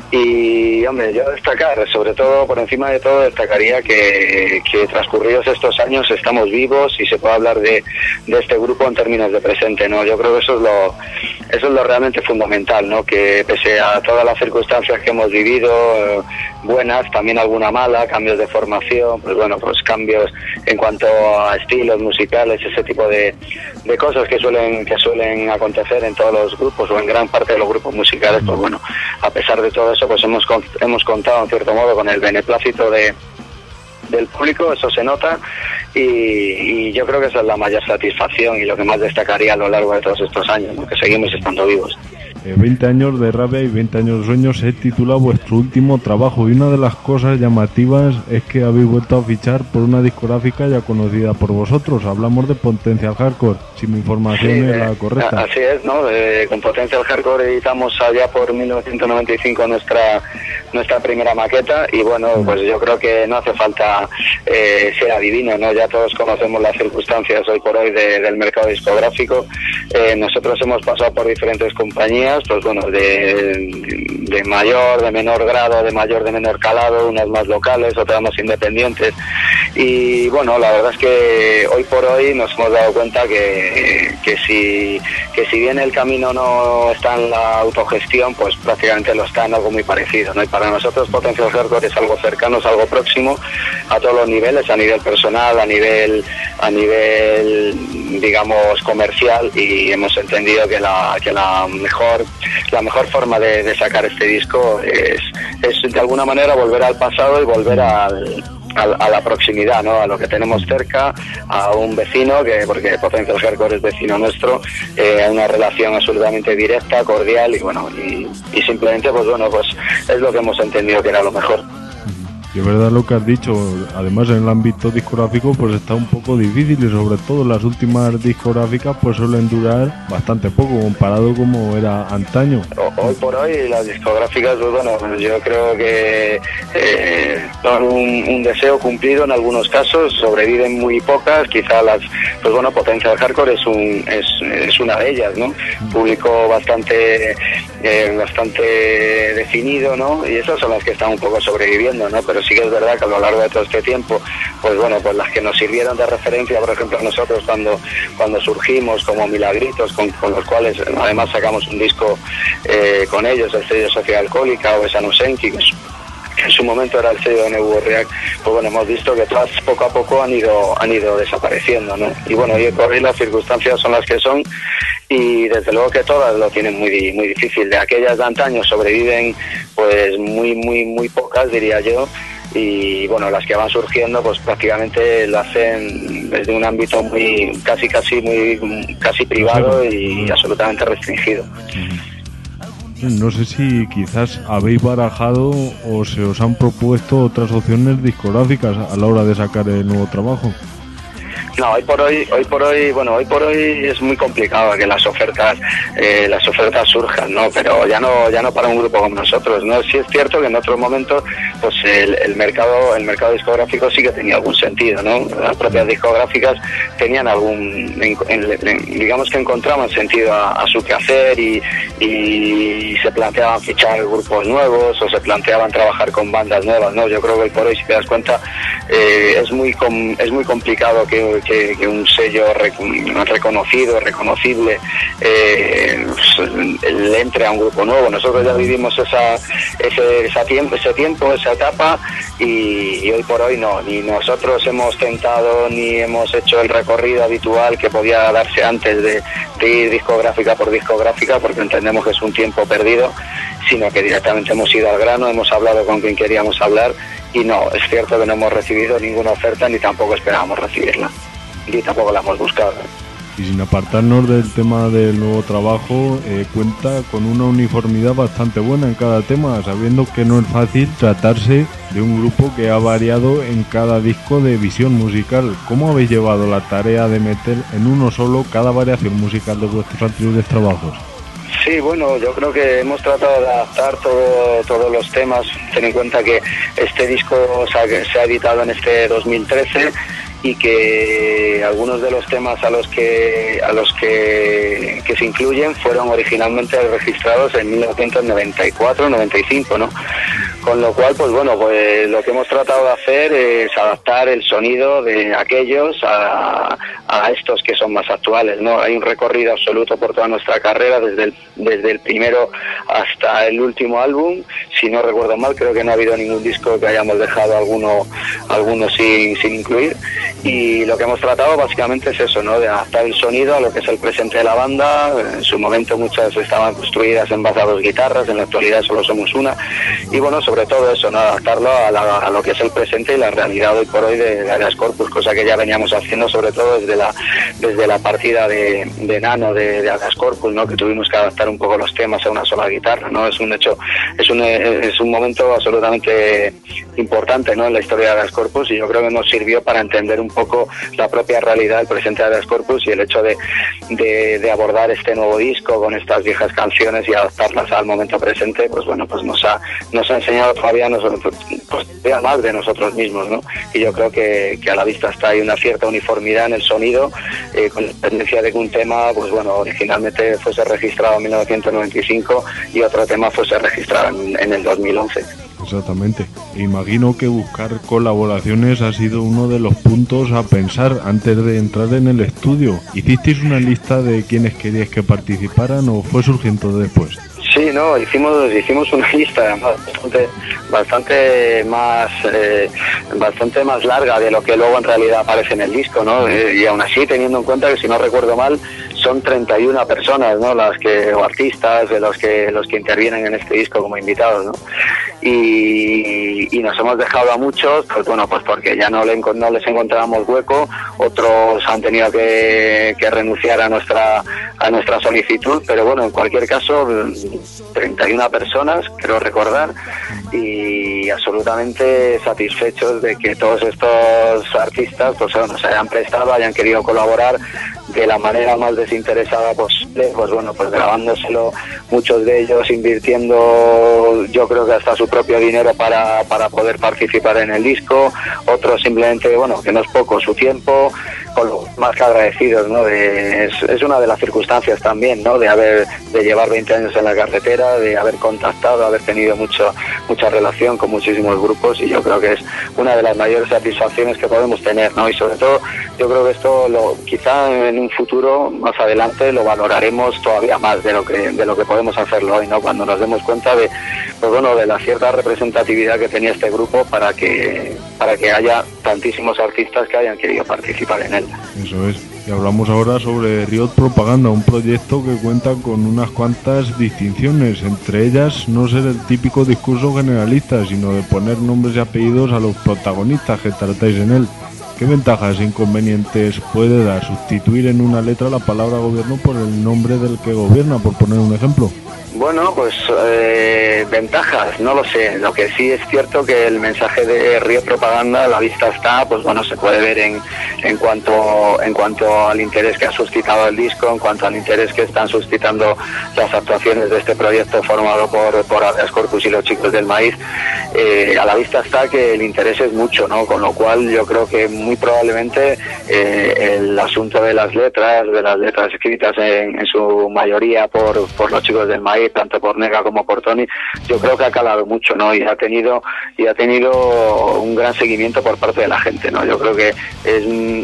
Y hombre, yo destacar, sobre todo, por encima de todo, destacaría que, que transcurridos estos años estamos vivos y se puede hablar de, de este grupo en términos de presente, ¿no? Yo creo que eso es lo eso es lo realmente fundamental, ¿no? Que pese a todas las circunstancias que hemos vivido, eh, buenas, también alguna mala, cambios de formación, pues bueno, pues cambios en cuanto a estilos musicales, ese tipo de, de cosas que suelen que suelen acontecer en todos los grupos o en gran parte de los grupos musicales, pues bueno, a pesar de todo eso, pues hemos hemos contado en cierto modo con el beneplácito de del público, eso se nota, y, y yo creo que esa es la mayor satisfacción y lo que más destacaría a lo largo de todos estos años, ¿no? Que seguimos estando vivos. Eh, veinte años de rabia y veinte años de sueños se titula vuestro último trabajo, y una de las cosas llamativas es que habéis vuelto a fichar por una discográfica ya conocida por vosotros. Hablamos de Potential Hardcore, si mi información sí, es la correcta. Así es, ¿no? Eh, con Potential Hardcore editamos allá por mil novecientos noventa y cinco nuestra nuestra primera maqueta, y bueno, pues yo creo que no hace falta eh, ser adivino, ¿no? Ya todos conocemos las circunstancias hoy por hoy de, del mercado discográfico. Eh, nosotros hemos pasado por diferentes compañías, pues bueno, de, de mayor, de menor grado, de mayor, de menor calado, unas más locales, otras más independientes, y bueno, la verdad es que hoy por hoy nos hemos dado cuenta que, que si que si bien el camino no está en la autogestión, pues prácticamente lo está en algo muy parecido, ¿no? Y para nosotros Potential Hardcore es algo cercano, es algo próximo a todos los niveles, a nivel personal, a nivel a nivel digamos comercial, y hemos entendido que la que la mejor la mejor forma de, de sacar este disco es, es de alguna manera volver al pasado y volver al, al, a la proximidad, ¿no? A lo que tenemos cerca, a un vecino, que porque Potential Hardcore es vecino nuestro, eh, a una relación absolutamente directa, cordial, y bueno, y, y simplemente pues bueno, pues es lo que hemos entendido que era lo mejor. Y es verdad lo que has dicho, además en el ámbito discográfico pues está un poco difícil, y sobre todo las últimas discográficas pues suelen durar bastante poco comparado como era antaño. Hoy por hoy las discográficas, pues bueno, yo creo que eh, son un, un deseo cumplido en algunos casos, sobreviven muy pocas, quizá las, pues bueno, Potential Hardcore es un es, es una de ellas, ¿no? Público bastante eh, bastante definido, ¿no? Y esas son las que están un poco sobreviviendo, ¿no? Pero sí que es verdad que a lo largo de todo este tiempo, pues bueno, pues las que nos sirvieron de referencia, por ejemplo, nosotros cuando cuando surgimos como Milagritos, con, con los cuales además sacamos un disco eh, con ellos, el sello Sociedad Alcohólica o Esanusenki, que en su momento era el sello de Nuevo React, pues bueno, hemos visto que todas poco a poco han ido han ido desapareciendo, ¿no? Y bueno, y por ahí las circunstancias son las que son, y desde luego que todas lo tienen muy muy difícil. De aquellas de antaño sobreviven pues muy muy muy pocas, diría yo, y bueno, las que van surgiendo pues prácticamente lo hacen desde un ámbito muy casi casi muy casi privado y absolutamente restringido. No sé si quizás habéis barajado o se os han propuesto otras opciones discográficas a la hora de sacar el nuevo trabajo. No, hoy por hoy, hoy por hoy, bueno, hoy por hoy es muy complicado que las ofertas, eh, las ofertas surjan, ¿no? Pero ya no, ya no para un grupo como nosotros, ¿no? Sí es cierto que en otros momentos, pues el, el mercado, el mercado discográfico sí que tenía algún sentido, ¿no? Las propias discográficas tenían algún, en, en, en, digamos que encontraban sentido a, a su quehacer y, y se planteaban fichar grupos nuevos o se planteaban trabajar con bandas nuevas, ¿no? Yo creo que hoy por hoy, si te das cuenta, eh, es muy, com, es muy complicado que Que, que un sello rec reconocido, reconocible, eh, le entre a un grupo nuevo. Nosotros ya vivimos esa, ese, esa tiempo, ese tiempo, esa etapa, y, y hoy por hoy no, ni nosotros hemos tentado ni hemos hecho el recorrido habitual que podía darse antes de, de ir discográfica por discográfica, porque entendemos que es un tiempo perdido, sino que directamente hemos ido al grano, hemos hablado con quien queríamos hablar, y no, es cierto que no hemos recibido ninguna oferta ni tampoco esperábamos recibirla. Y tampoco la hemos buscado. Y sin apartarnos del tema del nuevo trabajo, eh, cuenta con una uniformidad bastante buena en cada tema, sabiendo que no es fácil tratarse de un grupo que ha variado en cada disco de visión musical. ¿Cómo habéis llevado la tarea de meter en uno solo cada variación musical de vuestros anteriores trabajos? Sí, bueno, yo creo que hemos tratado de adaptar todo, todos los temas. Ten en cuenta que este disco se ha, se ha editado en este dos mil trece y que algunos de los temas a los que a los que, que se incluyen fueron originalmente registrados en mil novecientos noventa y cuatro noventa y cinco, ¿no? Con lo cual, pues bueno, pues lo que hemos tratado de hacer es adaptar el sonido de aquellos a, a estos que son más actuales, ¿no? Hay un recorrido absoluto por toda nuestra carrera, desde el, desde el primero hasta el último álbum. Si no recuerdo mal, creo que no ha habido ningún disco que hayamos dejado alguno, alguno sin, sin incluir. Y lo que hemos tratado básicamente es eso, ¿no? De adaptar el sonido a lo que es el presente de la banda. En su momento muchas estaban construidas en base a dos guitarras, en la actualidad solo somos una. Y bueno, sobre todo eso, ¿no? Adaptarlo a, la, a lo que es el presente y la realidad hoy por hoy de, de Habeas Corpus, cosa que ya veníamos haciendo sobre todo desde la desde la partida de, de Nano de, de Habeas Corpus, ¿no? Que tuvimos que adaptar un poco los temas a una sola guitarra, ¿no? Es un hecho, es un, es un momento absolutamente importante, ¿no? En la historia de Habeas Corpus, y yo creo que nos sirvió para entender un poco la propia realidad del presente de Habeas Corpus y el hecho de, de, de abordar este nuevo disco con estas viejas canciones y adaptarlas al momento presente, pues bueno, pues nos ha, nos ha enseñado todavía nosotros, pues, más de nosotros mismos, ¿no? Y yo creo que, que a la vista está hay una cierta uniformidad en el sonido, eh, con la tendencia de que un tema, pues bueno, originalmente fuese registrado en mil novecientos noventa y cinco y otro tema fuese registrado en, en el dos mil once. Exactamente. Imagino que buscar colaboraciones ha sido uno de los puntos a pensar antes de entrar en el estudio. ¿Hicisteis una lista de quienes queríais que participaran o fue surgiendo después? Sí, no, hicimos hicimos una lista bastante bastante más eh, bastante más larga de lo que luego en realidad aparece en el disco, ¿no? Eh, y aún así, teniendo en cuenta que, si no recuerdo mal, son treinta y una personas, ¿no? Las que, o artistas de los que los que intervienen en este disco como invitados, ¿no? Y, y nos hemos dejado a muchos, pues bueno, pues porque ya no, le, no les encontrábamos hueco, otros han tenido que, que renunciar a nuestra a nuestra solicitud, pero bueno, en cualquier caso, treinta y una personas, creo recordar, y absolutamente satisfechos de que todos estos artistas pues bueno, se hayan prestado, hayan querido colaborar de la manera más desinteresada posible, pues bueno, pues grabándoselo, muchos de ellos invirtiendo, yo creo que hasta su propio dinero para, para poder participar en el disco, otros simplemente, bueno, que no es poco, su tiempo, con lo más que agradecidos, ¿no? De, es, es una de las circunstancias también, ¿no? De haber, de llevar veinte años en la carretera, de haber contactado, haber tenido mucho, mucha relación con muchísimos grupos, y yo creo que es una de las mayores satisfacciones que podemos tener, ¿no? Y sobre todo, yo creo que esto lo, quizá en un futuro, más adelante, lo valoraremos todavía más de lo que, de lo que podemos hacerlo hoy, ¿no? Cuando nos demos cuenta de, pues bueno, de la cierta representatividad que tenía este grupo para que, para que haya tantísimos artistas que hayan querido participar en él. Eso es. Y hablamos ahora sobre Riot Propaganda, un proyecto que cuenta con unas cuantas distinciones, entre ellas no ser el típico discurso generalista, sino de poner nombres y apellidos a los protagonistas que tratáis en él. ¿Qué ventajas e inconvenientes puede dar sustituir en una letra la palabra gobierno por el nombre del que gobierna, por poner un ejemplo? Bueno, pues eh, ventajas, no lo sé. Lo que sí es cierto que el mensaje de Riot Propaganda, a la vista está, pues bueno, se puede ver en, en cuanto en cuanto al interés que ha suscitado el disco, en cuanto al interés que están suscitando las actuaciones de este proyecto formado por, por Habeas Corpus y los Chicos del Maíz. Eh, a la vista está que el interés es mucho, ¿no? Con lo cual yo creo que muy probablemente eh, el asunto de las letras, de las letras escritas en, en su mayoría por, por los Chicos del Maíz, tanto por Nega como por Tony, yo creo que ha calado mucho, ¿no? Y ha tenido y ha tenido un gran seguimiento por parte de la gente, ¿no? Yo creo que es,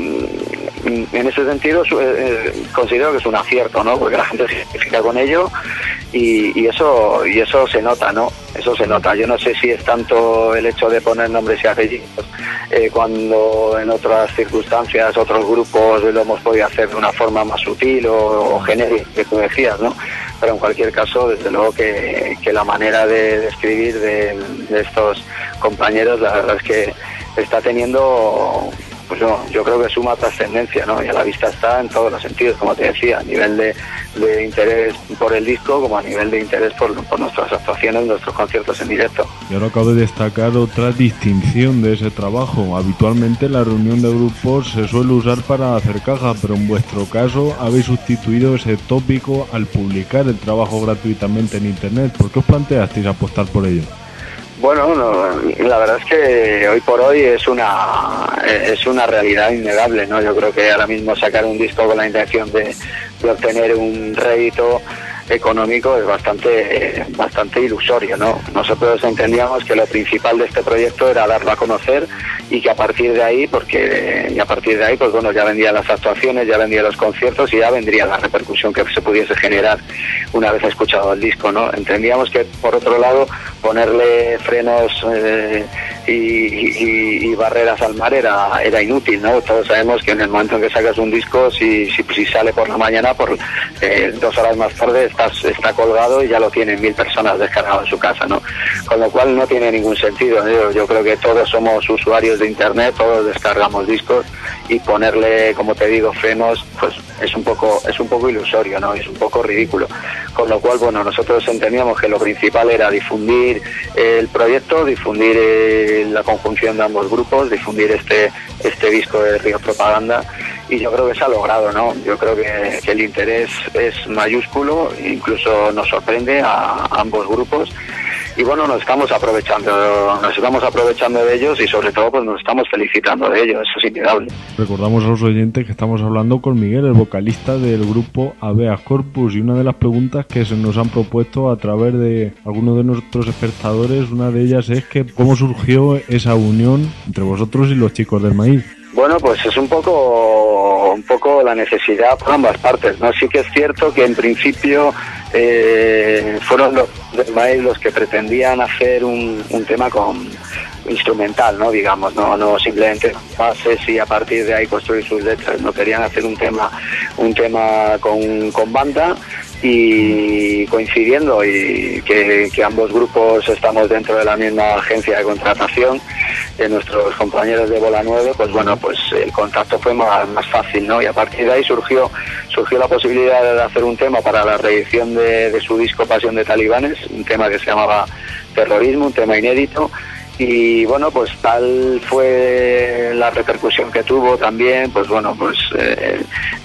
en ese sentido eh, considero que es un acierto, ¿no? Porque la gente se identifica con ello y, y eso y eso se nota, ¿no? Eso se nota. Yo no sé si es tanto el hecho de poner nombres y apellidos eh, cuando en otras circunstancias, otros grupos lo hemos podido hacer de una forma más sutil o, o genérica, que tú decías, ¿no? Pero en cualquier caso, desde luego que, que la manera de, de escribir de, de estos compañeros, la verdad es que está teniendo pues no, yo creo que suma trascendencia, ¿no? Y a la vista está en todos los sentidos, como te decía, a nivel de, de interés por el disco, como a nivel de interés por, por nuestras actuaciones, nuestros conciertos en directo. Y ahora acabo de destacar otra distinción de ese trabajo. Habitualmente la reunión de grupos se suele usar para hacer caja, pero en vuestro caso habéis sustituido ese tópico al publicar el trabajo gratuitamente en internet. ¿Por qué os planteasteis apostar por ello? Bueno, no, la verdad es que hoy por hoy es una es una realidad innegable, ¿no? Yo creo que ahora mismo sacar un disco con la intención de, de obtener un rédito económico es bastante bastante ilusorio, ¿no? Nosotros entendíamos que lo principal de este proyecto era darlo a conocer y que a partir de ahí, porque y a partir de ahí, pues bueno, ya vendrían las actuaciones, ya vendrían los conciertos y ya vendría la repercusión que se pudiese generar una vez escuchado el disco, ¿no? Entendíamos que, por otro lado, ponerle frenos eh, y, y, y barreras al mar era era inútil, ¿no? Todos sabemos que en el momento en que sacas un disco, si si, si sale por la mañana, por eh, dos horas más tarde estás, está colgado y ya lo tienen mil personas descargado en su casa, ¿no? Con lo cual no tiene ningún sentido, ¿no? Yo, yo creo que todos somos usuarios de internet, todos descargamos discos y ponerle, como te digo, frenos, pues es un poco es un poco ilusorio, ¿no? Es un poco ridículo. Con lo cual, bueno, nosotros entendíamos que lo principal era difundir el proyecto, difundir eh, la conjunción de ambos grupos, difundir este este disco de Río Propaganda, y yo creo que se ha logrado, ¿no? Yo creo que, que el interés es mayúsculo, incluso nos sorprende a, a ambos grupos. Y bueno, nos estamos aprovechando, nos estamos aprovechando de ellos y sobre todo pues nos estamos felicitando de ellos, eso es innegable. Recordamos a los oyentes que estamos hablando con Miguel, el vocalista del grupo Habeas Corpus, y una de las preguntas que se nos han propuesto a través de algunos de nuestros espectadores, una de ellas es que cómo surgió esa unión entre vosotros y los Chicos del Maíz. Bueno, pues es un poco un poco la necesidad por ambas partes, ¿no? Sí que es cierto que en principio eh, fueron los del Maíz los que pretendían hacer un, un tema con instrumental, ¿no? Digamos, no no simplemente bases y a partir de ahí construir sus letras, no querían hacer un tema un tema con, con banda y coincidiendo y que, que ambos grupos estamos dentro de la misma agencia de contratación de nuestros compañeros de Bola nueve, pues bueno, pues el contacto fue más, más fácil, ¿no? Y a partir de ahí surgió surgió la posibilidad de hacer un tema para la reedición de, de su disco Pasión de Talibanes, un tema que se llamaba Terrorismo, un tema inédito. Y bueno, pues tal fue la repercusión que tuvo también, pues bueno, pues eh,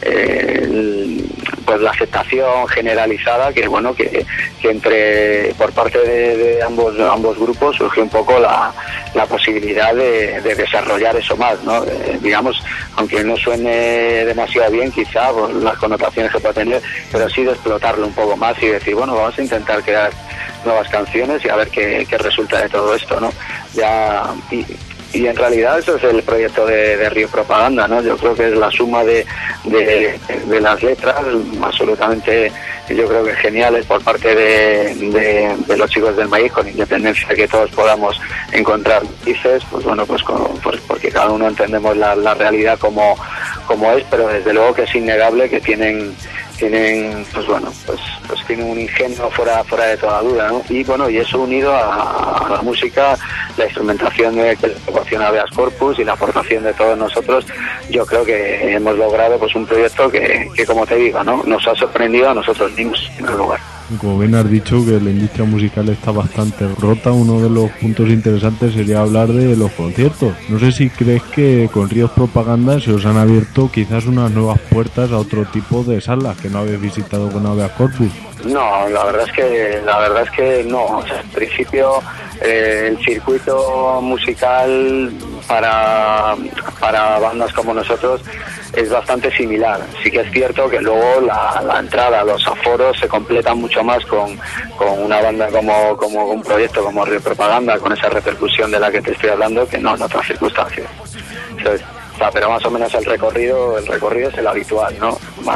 eh, pues la aceptación generalizada que bueno que, que entre por parte de, de ambos ambos grupos surgió un poco la, la posibilidad de, de desarrollar eso más, ¿no? Eh, digamos, aunque no suene demasiado bien quizá por las connotaciones que puede tener, pero sí de explotarlo un poco más y decir, bueno, vamos a intentar crear nuevas canciones y a ver qué, qué resulta de todo esto, ¿no? Ya y, y en realidad eso es el proyecto de, de Río Propaganda, ¿no? Yo creo que es la suma de, de, de las letras absolutamente, yo creo que geniales por parte de, de, de los Chicos del Maíz, con independencia de que todos podamos encontrar dices, pues bueno, pues, con, pues porque cada uno entendemos la, la realidad como, como es, pero desde luego que es innegable que tienen tienen pues bueno pues pues tienen un ingenio fuera fuera de toda duda, ¿no? Y bueno, y eso unido a, a la música, la instrumentación de, que le proporciona Habeas Corpus y la aportación de todos nosotros, yo creo que hemos logrado pues un proyecto que, que como te digo, ¿no? Nos ha sorprendido a nosotros mismos en primer lugar. Como bien has dicho, que la industria musical está bastante rota, uno de los puntos interesantes sería hablar de los conciertos. No sé si crees que con Ríos Propaganda se os han abierto quizás unas nuevas puertas a otro tipo de salas que no habéis visitado con Habeas Corpus. No, la verdad es que la verdad es que no. O sea, en principio eh, el circuito musical para para bandas como nosotros es bastante similar. Sí que es cierto que luego la, la entrada, los aforos se completan mucho más con, con una banda como, como un proyecto como Río Propaganda, con esa repercusión de la que te estoy hablando, que no en otras circunstancias. Entonces, o sea, pero más o menos el recorrido, el recorrido es el habitual, ¿no?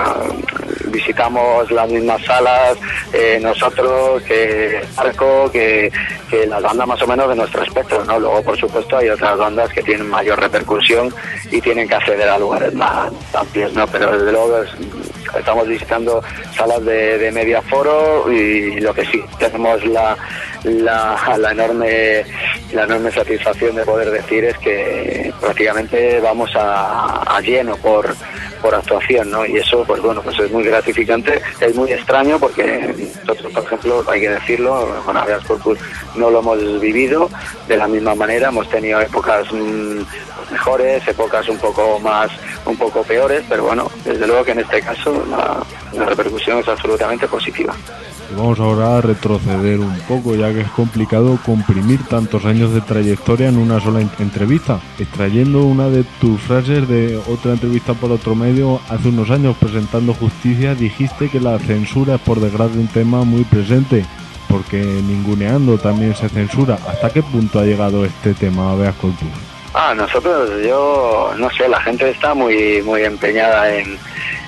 Visitamos las mismas salas, eh, nosotros, que Arco, que, que las bandas más o menos de nuestro espectro, ¿no? Luego, por supuesto, hay otras bandas que tienen mayor repercusión y tienen que acceder a lugares más amplios, ¿no? Pero desde luego es, estamos visitando salas de, de medio aforo y lo que sí tenemos la la, la enorme la enorme satisfacción de poder decir es que prácticamente vamos a, a lleno por por actuación, ¿no? Y eso, pues bueno, pues es muy gratificante, es muy extraño porque nosotros, por ejemplo, hay que decirlo, con Habeas Corpus no lo hemos vivido de la misma manera, hemos tenido épocas mmm, mejores, épocas un poco más, un poco peores, pero bueno, desde luego que en este caso la, la repercusión es absolutamente positiva. Vamos ahora a retroceder un poco, ya que es complicado comprimir tantos años de trayectoria en una sola entrevista. Extrayendo una de tus frases de otra entrevista por otro medio, hace unos años presentando Justicia, dijiste que la censura es por desgracia un tema muy presente, porque ninguneando también se censura. ¿Hasta qué punto ha llegado este tema, Habeas Corpus? Ah, nosotros, yo, no sé, la gente está muy, muy empeñada en...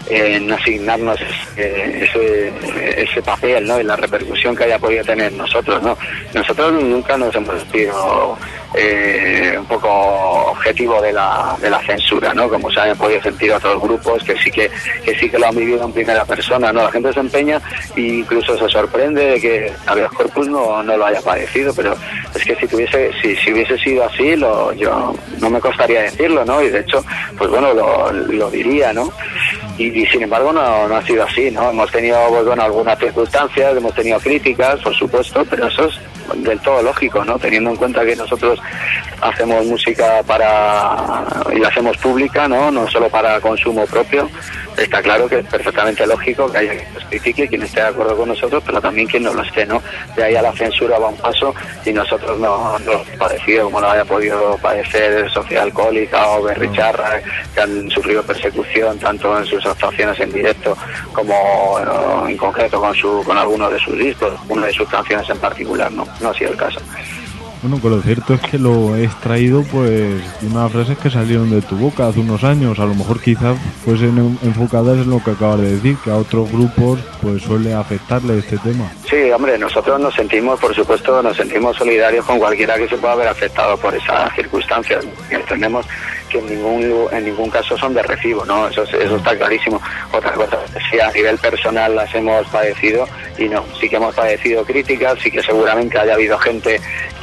en asignarnos ese, ese, ese papel, ¿no? Y la repercusión que haya podido tener nosotros, ¿no? Nosotros nunca nos hemos sentido eh, un poco objetivo de la, de la censura, ¿no? Como se han podido sentir otros grupos que sí que, que sí que lo han vivido en primera persona, ¿no? La gente se empeña e incluso se sorprende de que Habeas Corpus no, no lo haya padecido, pero es que si tuviese, si, si hubiese sido así, lo, yo no me costaría decirlo, ¿no? Y de hecho, pues bueno, lo, lo diría, ¿no? Y, y sin embargo no, no ha sido así, ¿no? Hemos tenido, pues bueno, algunas circunstancias, hemos tenido críticas, por supuesto, pero eso es del todo lógico, ¿no? Teniendo en cuenta que nosotros hacemos música para y la hacemos pública, ¿no? No solo para consumo propio. Está claro que es perfectamente lógico que haya quien nos critique, quien esté de acuerdo con nosotros, pero también quien no lo esté, ¿no? De ahí a la censura va un paso y nosotros no, no lo hemos padecido, como lo haya podido padecer Sociedad Alcohólica o Berricharra, que han sufrido persecución tanto en sus actuaciones en directo como no, en concreto con su con algunos de sus discos, una de sus canciones en particular, no, no ha sido el caso. Bueno, pues lo cierto es que lo he extraído pues de unas frases que salieron de tu boca hace unos años, a lo mejor quizás fuesen enfocadas en lo que acabas de decir, que a otros grupos pues suele afectarle este tema. Sí, hombre, nosotros nos sentimos, por supuesto, nos sentimos solidarios con cualquiera que se pueda haber afectado por esas circunstancias. Entendemos que en ningún en ningún caso son de recibo, ¿no? Eso, eso está clarísimo. Otra cosa, si a nivel personal las hemos padecido, y no, sí que hemos padecido críticas, sí que seguramente haya habido gente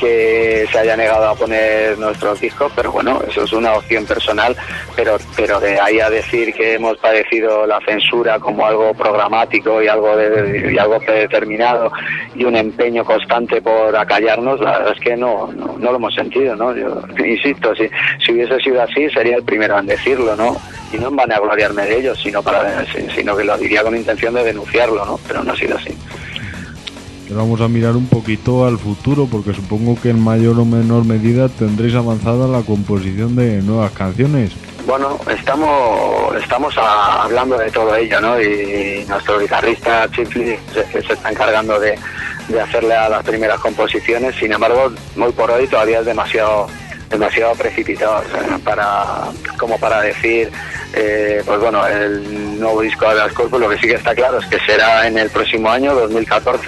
que se haya negado a poner nuestros discos, pero bueno, eso es una opción personal, pero pero de ahí a decir que hemos padecido la censura como algo programático y algo de, y algo predeterminado y un empeño constante por acallarnos, la verdad es que no no, no lo hemos sentido, ¿no? Yo insisto, si, si hubiese sido así sería el primero en decirlo, ¿no? Y no en vanagloriarme de ello, sino para sino que lo diría con intención de denunciarlo, ¿no? Pero no ha sido así. Vamos a mirar un poquito al futuro, porque supongo que en mayor o menor medida tendréis avanzada la composición de nuevas canciones. Bueno, estamos estamos a, hablando de todo ello, ¿no? Y nuestro guitarrista Chifli se, se está encargando de, de hacerle a las primeras composiciones. Sin embargo, hoy por hoy todavía es demasiado demasiado precipitado, o sea, para como para decir eh, pues bueno, el nuevo disco de Habeas Corpus. Lo que sí que está claro es que será en el próximo año, dos mil catorce.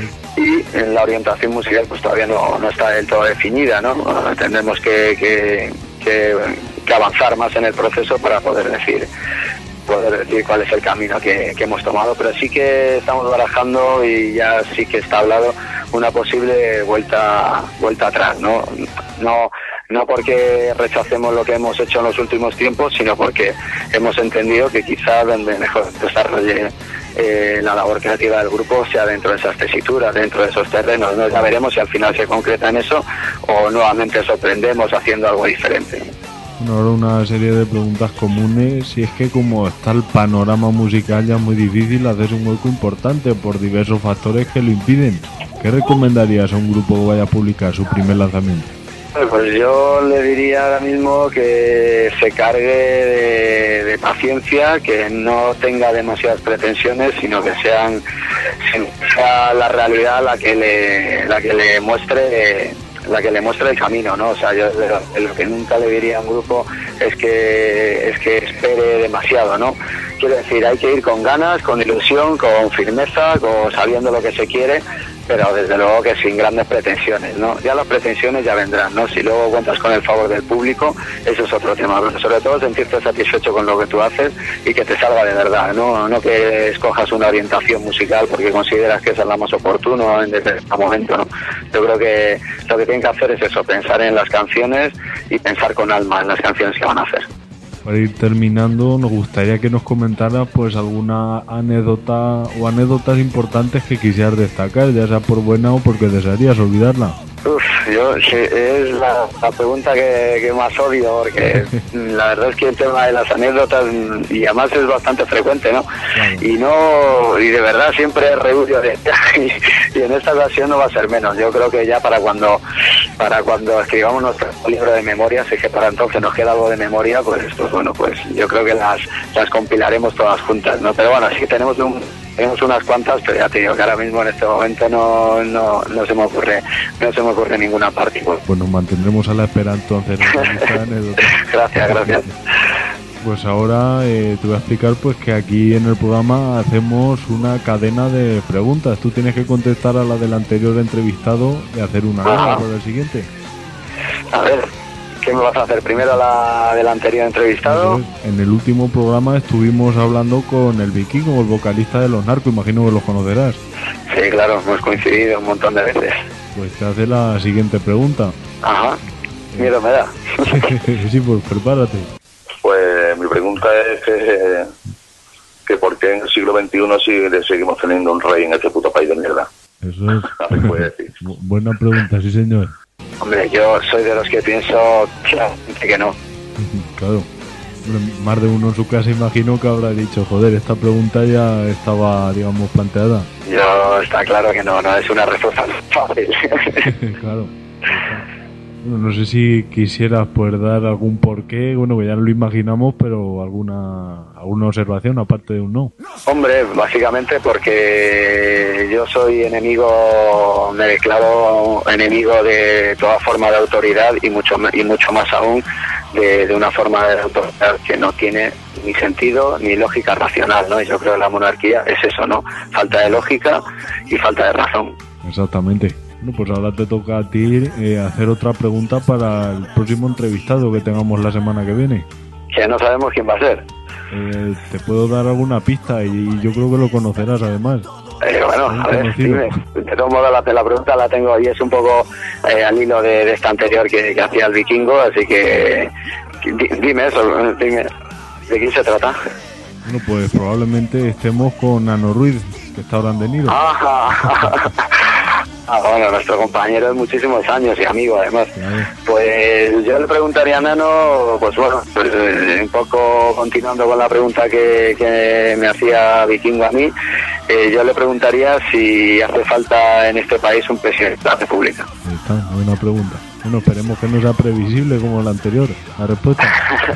Y en la orientación musical pues todavía no, no está del todo definida, ¿no? Tendremos que, que, que, que avanzar más en el proceso para poder decir poder decir cuál es el camino que, que hemos tomado, pero sí que estamos barajando y ya sí que está hablado una posible vuelta vuelta atrás, ¿no? No no porque rechacemos lo que hemos hecho en los últimos tiempos, sino porque hemos entendido que quizás donde mejor desarrolle eh, la labor creativa del grupo sea dentro de esas tesituras, dentro de esos terrenos, ¿no? Ya veremos si al final se concreta en eso o nuevamente sorprendemos haciendo algo diferente. Bueno, ahora una serie de preguntas comunes, si es que como está el panorama musical ya es muy difícil hacer un hueco importante por diversos factores que lo impiden. ¿Qué recomendarías a un grupo que vaya a publicar su primer lanzamiento? Pues yo le diría ahora mismo que se cargue de, de paciencia, que no tenga demasiadas pretensiones, sino que sean sea la realidad la que le la que le muestre la que le muestre el camino, ¿no? O sea, yo lo, lo que nunca le diría a un grupo es que es que espere demasiado, ¿no? Quiero decir, hay que ir con ganas, con ilusión, con firmeza, con sabiendo lo que se quiere, pero desde luego que sin grandes pretensiones, ¿no? Ya las pretensiones ya vendrán, ¿no? Si luego cuentas con el favor del público, eso es otro tema, pero sobre todo sentirte satisfecho con lo que tú haces y que te salga de verdad, ¿no? No que escojas una orientación musical porque consideras que esa es la más oportuna en determinado momento, ¿no? Yo creo que lo que tienen que hacer es eso, pensar en las canciones y pensar con alma en las canciones que van a hacer. Para ir terminando, nos gustaría que nos comentaras pues alguna anécdota o anécdotas importantes que quisieras destacar, ya sea por buena o porque desearías olvidarla. Uf, yo sí, es la, la pregunta que, que más odio, porque la verdad es que el tema de las anécdotas, y además es bastante frecuente, ¿no? Claro. Y no, y de verdad siempre rehuyo de y, y en esta ocasión no va a ser menos. Yo creo que ya para cuando para cuando escribamos nuestro libro de memorias, es que para entonces nos queda algo de memoria, pues, pues bueno, pues yo creo que las, las compilaremos todas juntas, ¿no? Pero bueno, sí que tenemos un Tenemos unas cuantas, pero ya te digo que ahora mismo en este momento no, no, no se me ocurre no se me ocurre ninguna parte. Pues nos mantendremos a la espera entonces. Gracias, gracias. Pues ahora eh, te voy a explicar pues que aquí en el programa hacemos una cadena de preguntas. Tú tienes que contestar a la del anterior entrevistado y hacer una nueva por el siguiente. A ver, ¿qué me vas a hacer? Primero la del anterior entrevistado. En el último programa estuvimos hablando con el Vikingo, el vocalista de Los Narcos, imagino que los conocerás. Sí, claro, hemos coincidido un montón de veces. Pues te hace la siguiente pregunta. Ajá, miedo me da. Sí, pues prepárate. Pues mi pregunta es que, que ¿por qué en el siglo veintiuno sigue, seguimos teniendo un rey en este puto país de mierda? Eso es. Buena pregunta, sí señor. Hombre, yo soy de los que pienso claramente que no. Claro. Más de uno en su casa imagino que habrá dicho, joder, esta pregunta ya estaba, digamos, planteada. Yo está claro que no, no es una respuesta fácil. Claro. Bueno, no sé si quisieras pues dar algún porqué, bueno, que ya lo imaginamos, pero alguna alguna observación aparte de un no. Hombre, básicamente porque yo soy enemigo, me declaro enemigo de toda forma de autoridad y mucho y mucho más aún de, de una forma de autoridad que no tiene ni sentido ni lógica racional, ¿no? Y yo creo que la monarquía es eso, ¿no? Falta de lógica y falta de razón. Exactamente. Bueno, pues ahora te toca a ti eh, hacer otra pregunta para el próximo entrevistado que tengamos la semana que viene. Que no sabemos quién va a ser. Eh, te puedo dar alguna pista y yo creo que lo conocerás además. Eh, bueno, a ver, dime. De todos modos la, la pregunta la tengo y es un poco eh, al hilo de, de esta anterior que, que hacía el Vikingo, así que dime eso, dime, ¿de quién se trata? Bueno, pues probablemente estemos con Nano Ruiz, que está ahora en De Niro. Ajá. Ah, bueno, nuestro compañero de muchísimos años y amigo además. Claro. Pues yo le preguntaría a Nano, pues bueno, pues, eh, un poco continuando con la pregunta que, que me hacía Vikingo a mí, eh, yo le preguntaría si hace falta en este país un presidente de la República. Ahí está, buena pregunta. Bueno, esperemos que no sea previsible como la anterior, la respuesta.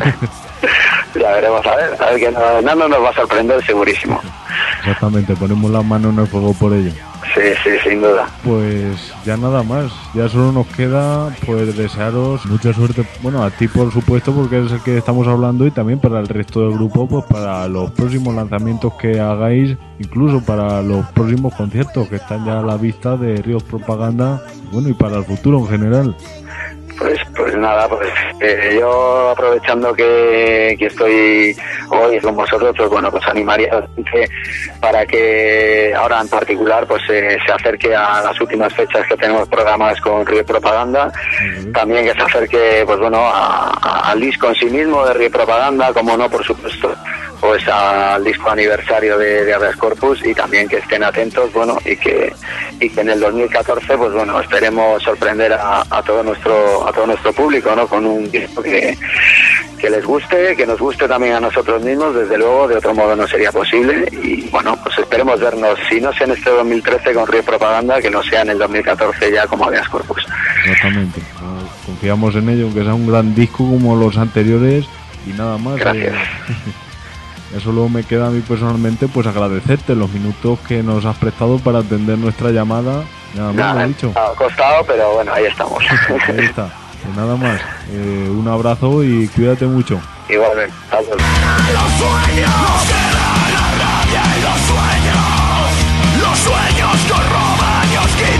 Ya veremos, a ver, a ver que no, Nano nos va a sorprender segurísimo. Exactamente, ponemos la mano en el fuego por ello. Sí, sí, sin duda. Pues ya nada más, ya solo nos queda pues desearos mucha suerte, bueno, a ti por supuesto porque es el que estamos hablando y también para el resto del grupo, pues para los próximos lanzamientos que hagáis, incluso para los próximos conciertos que están ya a la vista de Ríos Propaganda, bueno, y para el futuro en general. Pues pues nada, pues eh, yo aprovechando que, que estoy hoy con vosotros, pues bueno, pues animaría a la gente para que ahora en particular pues eh, se acerque a las últimas fechas que tenemos programadas con Río Propaganda, uh-huh. También que se acerque pues bueno a, a, al disco en sí mismo de Río Propaganda, como no, por supuesto, pues al disco aniversario de, de Habeas Corpus, y también que estén atentos, bueno, y que y que en el dos mil catorce pues bueno, esperemos sorprender a, a todo nuestro a todo nuestro público, ¿no? Con un disco que, que les guste, que nos guste también a nosotros mismos, desde luego, de otro modo no sería posible, y bueno, pues esperemos vernos, si no sea en este dos mil trece con Río Propaganda, que no sea en el dos mil catorce ya como Habeas Corpus. Exactamente, confiamos en ello, aunque sea un gran disco como los anteriores, y nada más. Gracias. Eh, Eso luego me queda a mí personalmente pues agradecerte los minutos que nos has prestado para atender nuestra llamada. Nada más, nada, lo he dicho. Ha costado, pero bueno, ahí estamos. Ahí está. Pues nada más. Eh, un abrazo y cuídate mucho. Igualmente. Hasta luego. Los sueños, nos queda la rabia y los sueños. Los sueños con roban y os quitan.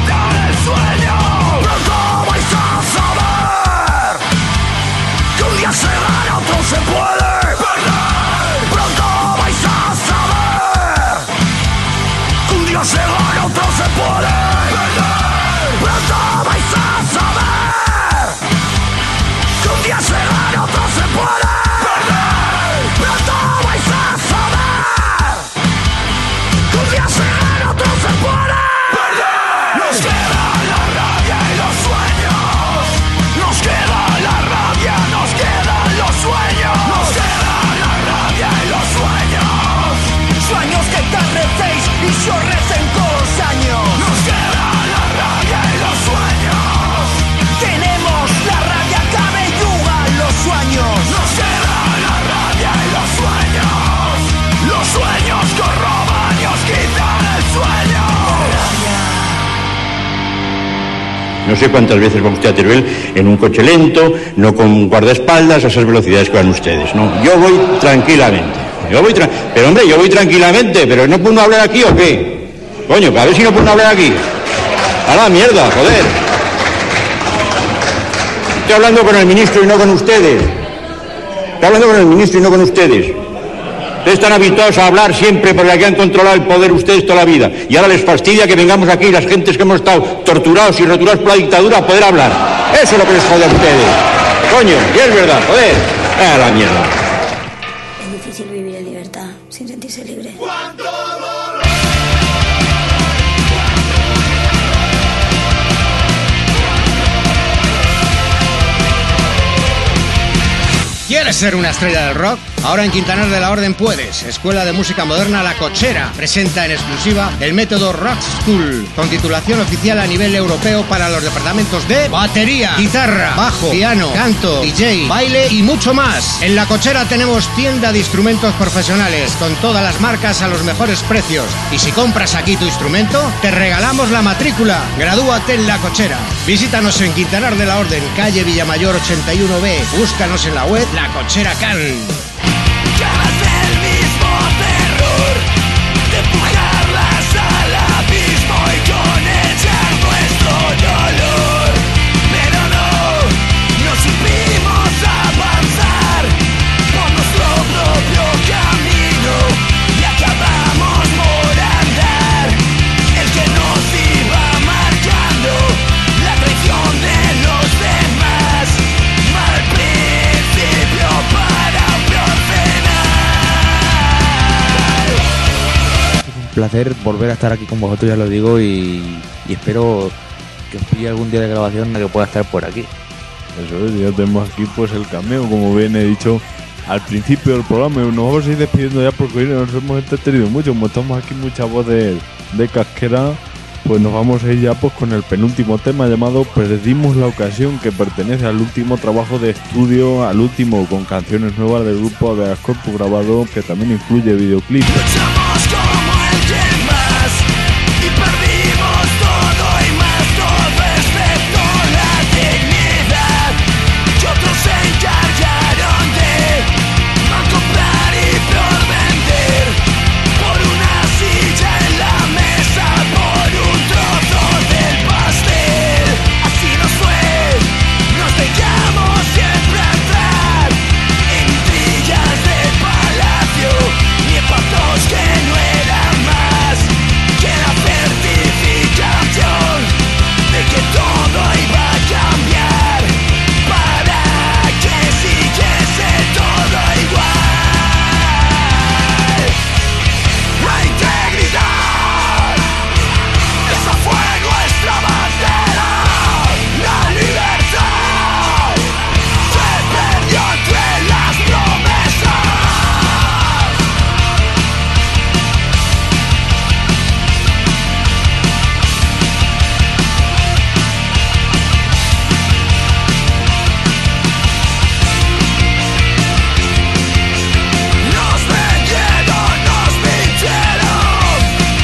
No sé cuántas veces va usted a Teruel en un coche lento, no con guardaespaldas, a esas velocidades que van ustedes, ¿no? Yo voy tranquilamente. Yo voy tra- pero hombre, yo voy tranquilamente, pero ¿no puedo hablar aquí o qué? Coño, a ver si no puedo hablar aquí. A la mierda, joder. Estoy hablando con el ministro y no con ustedes. Estoy hablando con el ministro y no con ustedes. Ustedes están habituados a hablar siempre porque aquí han controlado el poder ustedes toda la vida. Y ahora les fastidia que vengamos aquí las gentes que hemos estado torturados y roturados por la dictadura a poder hablar. Eso es lo que les jode a ustedes. Coño, y es verdad, joder. A la mierda. Es difícil vivir en libertad sin sentirse libre. ¿Quieres ser una estrella del rock? Ahora en Quintanar de la Orden puedes. Escuela de Música Moderna La Cochera presenta en exclusiva el método Rock School, con titulación oficial a nivel europeo para los departamentos de batería, guitarra, bajo, piano, canto, D J, baile y mucho más. En La Cochera tenemos tienda de instrumentos profesionales con todas las marcas a los mejores precios. Y si compras aquí tu instrumento, te regalamos la matrícula. Gradúate en La Cochera. Visítanos en Quintanar de la Orden, calle Villamayor ochenta y uno B. Búscanos en la web La Cochera Can. Ganas del mismo terror de empujarlas al abismo y con ella nuestro dolor. Pero no, no supimos avanzar por nuestro propio camino y acabamos por andar. El que nos iba marcando la traición de los demás. Mal principio para un Un placer volver a estar aquí con vosotros, ya lo digo, y, y espero que os pille algún día de grabación en la que pueda estar por aquí. Eso es, ya tenemos aquí pues el cameo, como bien he dicho al principio del programa. Nos vamos a ir despidiendo ya porque hoy nos hemos entretenido mucho, como estamos aquí mucha voz de, de casquera, pues nos vamos a ir ya pues con el penúltimo tema llamado Perdimos la ocasión, que pertenece al último trabajo de estudio, al último con canciones nuevas del grupo de Corpus grabado, que también incluye videoclip. Luchamos como el que más y perdimos todo y más, todo excepto la dignidad que otros se encargaron de mal comprar y por vender, por una silla en la mesa, por un trozo del pastel. Así nos fue, nos dejamos siempre entrar en intrigas del palacio y en pactos que no eran más que la certificación de que todo iba a cambiar para que siguiese todo igual. La integridad, esa fue nuestra bandera. La libertad se perdió entre las promesas. Nos vendieron, nos mintieron.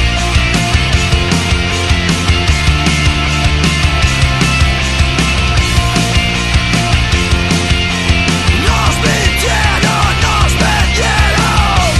Nos mintieron, nos vendieron.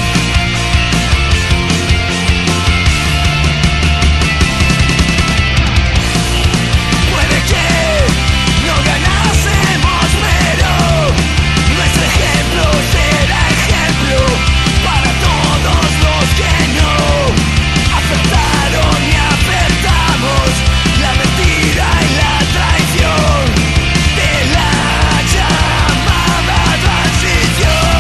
Puede que no ganásemos, pero nuestro ejemplo será ejemplo para todos los que no aceptaron y aceptamos la mentira y la traición de la llamada transición.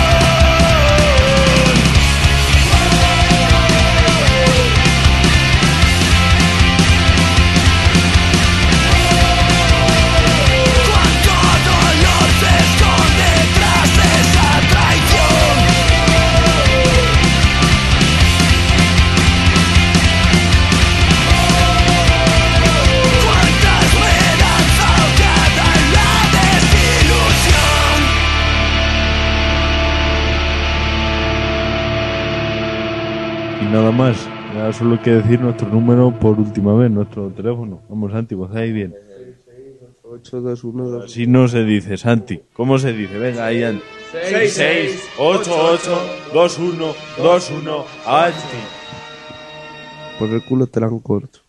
Cuánto dolor se esconde tras esa traición. Cuánta esperanza ahogada en la desilusión. Y nada más, ya solo hay que decir nuestro número por última vez, nuestro teléfono. Vamos, Santi, pues ahí bien. ocho, dos, uno, dos. Así no se dice, Santi. ¿Cómo se dice? Venga, ahí. seis, seis, ocho, ocho, dos, uno, dos, uno, Santi. Por el culo te la han corto.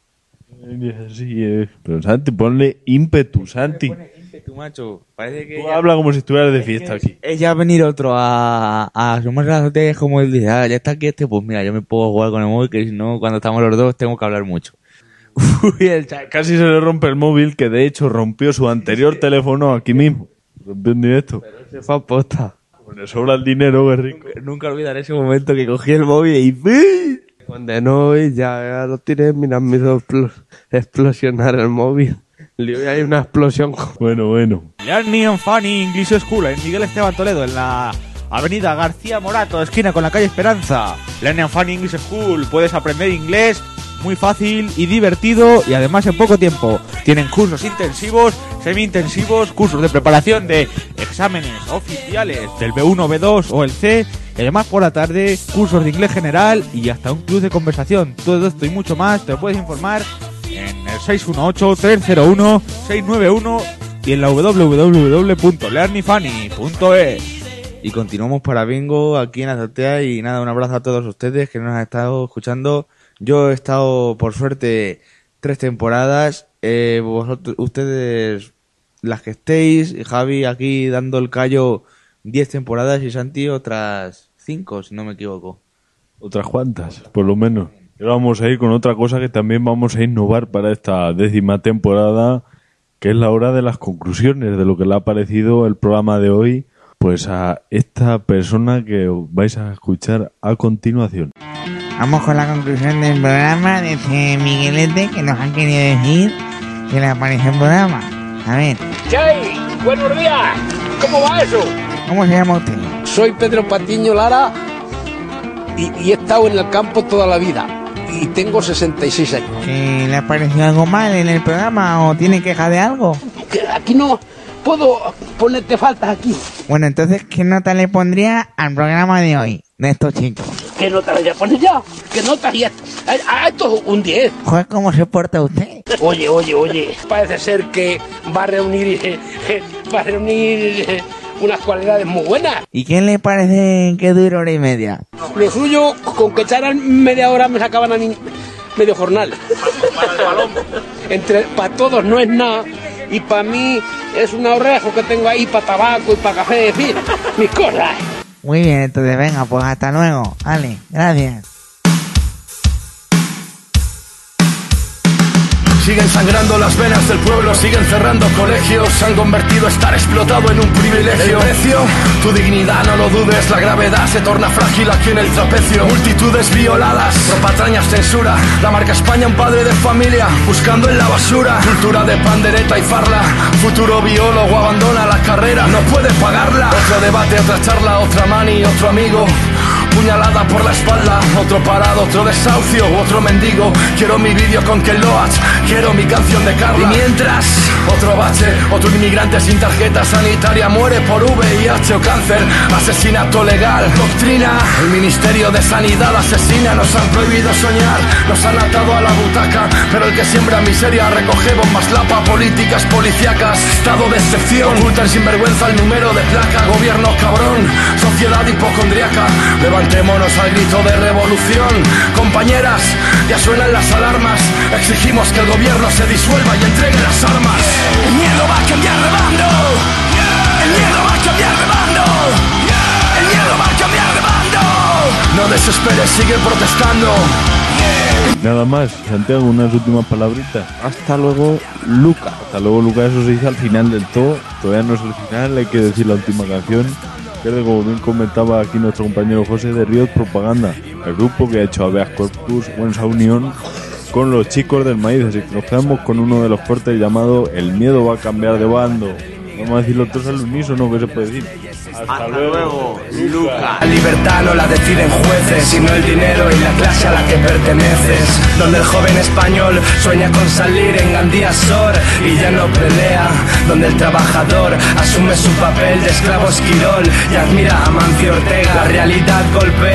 Sí, eh. Pero Santi, ponle ímpetu, Santi. Ímpetu, macho. Parece que Tú ella... habla como si estuvieras de fiesta aquí. Ella va a venir otro a, a asomarse a la azotea y es como él dice, ah, ya está aquí este, pues mira, yo me puedo jugar con el móvil, que si no, cuando estamos los dos tengo que hablar mucho. Uy, el chat. Casi se le rompe el móvil, que de hecho rompió su anterior teléfono aquí mismo. Rompió en directo. Pero se fue a posta. Pues le sobra el dinero, qué rico. Nunca, nunca olvidaré ese momento que cogí el móvil y ¡pi! Cuando no, y ya, ya lo tiré, mira, me hizo expl- explosionar el móvil. Le doy ahí una explosión. Bueno, bueno. Learning and Funny English School en Miguel Esteban Toledo, en la avenida García Morato, esquina con la calle Esperanza. Learning and Funny English School, puedes aprender inglés muy fácil y divertido y además en poco tiempo. Tienen cursos intensivos, semi-intensivos, cursos de preparación de exámenes oficiales del B uno, B dos o el C. Y además por la tarde, cursos de inglés general y hasta un club de conversación. Todo esto y mucho más te lo puedes informar en el seis uno ocho, tres cero uno, seis nueve uno y en la doble u doble u doble u punto learning funny punto es. Y continuamos para Bingo aquí en la azotea y nada, un abrazo a todos ustedes que nos han estado escuchando. Yo he estado, por suerte, tres temporadas. Eh, vosotros, ustedes, las que estéis, Javi aquí dando el callo, diez temporadas y Santi otras cinco, si no me equivoco. Otras cuantas, por lo menos. Y ahora vamos a ir con otra cosa que también vamos a innovar para esta décima temporada, que es la hora de las conclusiones de lo que le ha parecido el programa de hoy, pues a esta persona que vais a escuchar a continuación. Vamos con la conclusión del programa de este Miguelete que nos han querido decir que le aparece el programa. A ver. ¡Chay! ¡Buenos días! ¿Cómo va eso? ¿Cómo se llama usted? Soy Pedro Patiño Lara y, y he estado en el campo toda la vida y tengo sesenta y seis años. ¿Que le ha parecido algo mal en el programa o tiene queja de algo? Que aquí no puedo ponerte faltas aquí. Bueno, entonces, ¿qué nota le pondría al programa de hoy, de estos chicos? ¿Qué nota le voy a poner ya? ¿Qué nota? Ya, a, a esto es un diez. Joder, ¿cómo se porta usted? Oye, oye, oye, parece ser que va a reunir, eh, eh, va a reunir eh, unas cualidades muy buenas. ¿Y qué le parece que dure hora y media? Lo suyo, con que echaran media hora me sacaban a mí medio jornal. Para el balón. Entre, para todos no es nada. Y para mí es un ahorrejo que tengo ahí para tabaco y para café, en fin, mis cosas. Muy bien, entonces venga, pues hasta luego. Vale, gracias. Siguen sangrando las venas del pueblo, siguen cerrando colegios, se han convertido estar explotado en un privilegio. ¿El precio? Tu dignidad, no lo dudes, la gravedad se torna frágil aquí en el trapecio. Multitudes violadas, por patrañas, censura, la marca España un padre de familia, buscando en la basura. Cultura de pandereta y farla, futuro biólogo abandona la carrera, no puede pagarla. Otro debate, otra charla, otra mani, otro amigo, puñalada por la espalda, otro parado, otro desahucio, otro mendigo. Quiero mi vídeo con Ken Loach, quiero mi canción de Carla. Y mientras, otro bache, otro inmigrante sin tarjeta sanitaria muere por V I H o cáncer. Asesinato legal, doctrina, el Ministerio de Sanidad asesina. Nos han prohibido soñar, nos han atado a la butaca, pero el que siembra miseria recoge bombas lapa. Políticas policíacas, estado de excepción, ocultan sin vergüenza el número de placa. Gobierno cabrón, sociedad hipocondriaca. Levantémonos al grito de revolución. Compañeras, ya suenan las alarmas. Exigimos que el gobierno se disuelva y entregue las armas. El miedo va a cambiar de bando. El miedo va a cambiar de bando. El miedo va a cambiar de bando. No desesperes, sigue protestando. Nada más, Santiago, unas últimas palabritas. Hasta luego, Luca. Hasta luego, Luca, eso se dice al final del todo. Todavía no es el final, hay que decir la última canción. Que como bien comentaba aquí nuestro compañero José, de Riot Propaganda, el grupo que ha hecho Habeas Corpus en esa unión con los chicos del maíz. Así que nos quedamos con uno de los cortes llamado El miedo va a cambiar de bando. Vamos a decirlo todos al unísono, ¿qué se puede decir? Hasta, Hasta luego, Luca. La libertad no la deciden jueces, sino el dinero y la clase a la que perteneces. Donde el joven español sueña con salir en Gandía Sor y ya no pelea. Donde el trabajador asume su papel de esclavo esquirol y admira a Mancio Ortega. La realidad golpea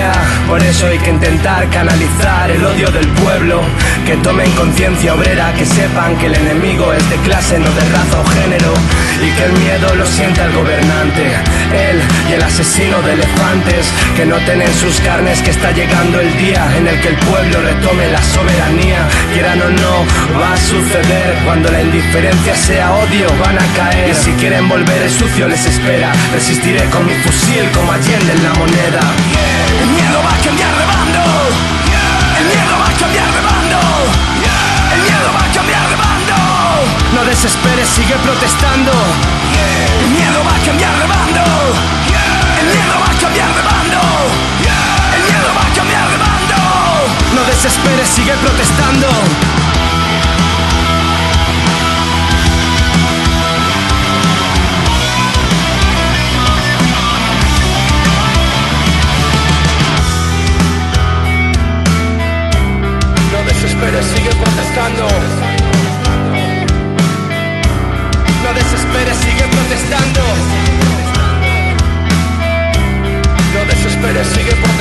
Por eso hay que intentar canalizar el odio del pueblo, que tomen conciencia obrera, que sepan que el enemigo es de clase, no de raza o género, y que el miedo lo sienta el gobernante, él y el asesino de elefantes, que noten en sus carnes que está llegando el día en el que el pueblo retome la soberanía. Quieran o no, va a suceder. Cuando la indiferencia sea odio, van a caer. Y si quieren volver, el sucio les espera. Resistiré con mi fusil como Allende en la moneda. El miedo va a cambiar de bando. El miedo va a cambiar de bando. El miedo va a cambiar de bando. No desesperes, sigue protestando. El miedo va a cambiar de bando. El miedo va a cambiar de bando. El miedo va a cambiar de bando. No desesperes, sigue protestando. No desesperes, sigue protestando. No desesperes, sigue protestando. No desesperes, sigue protestando.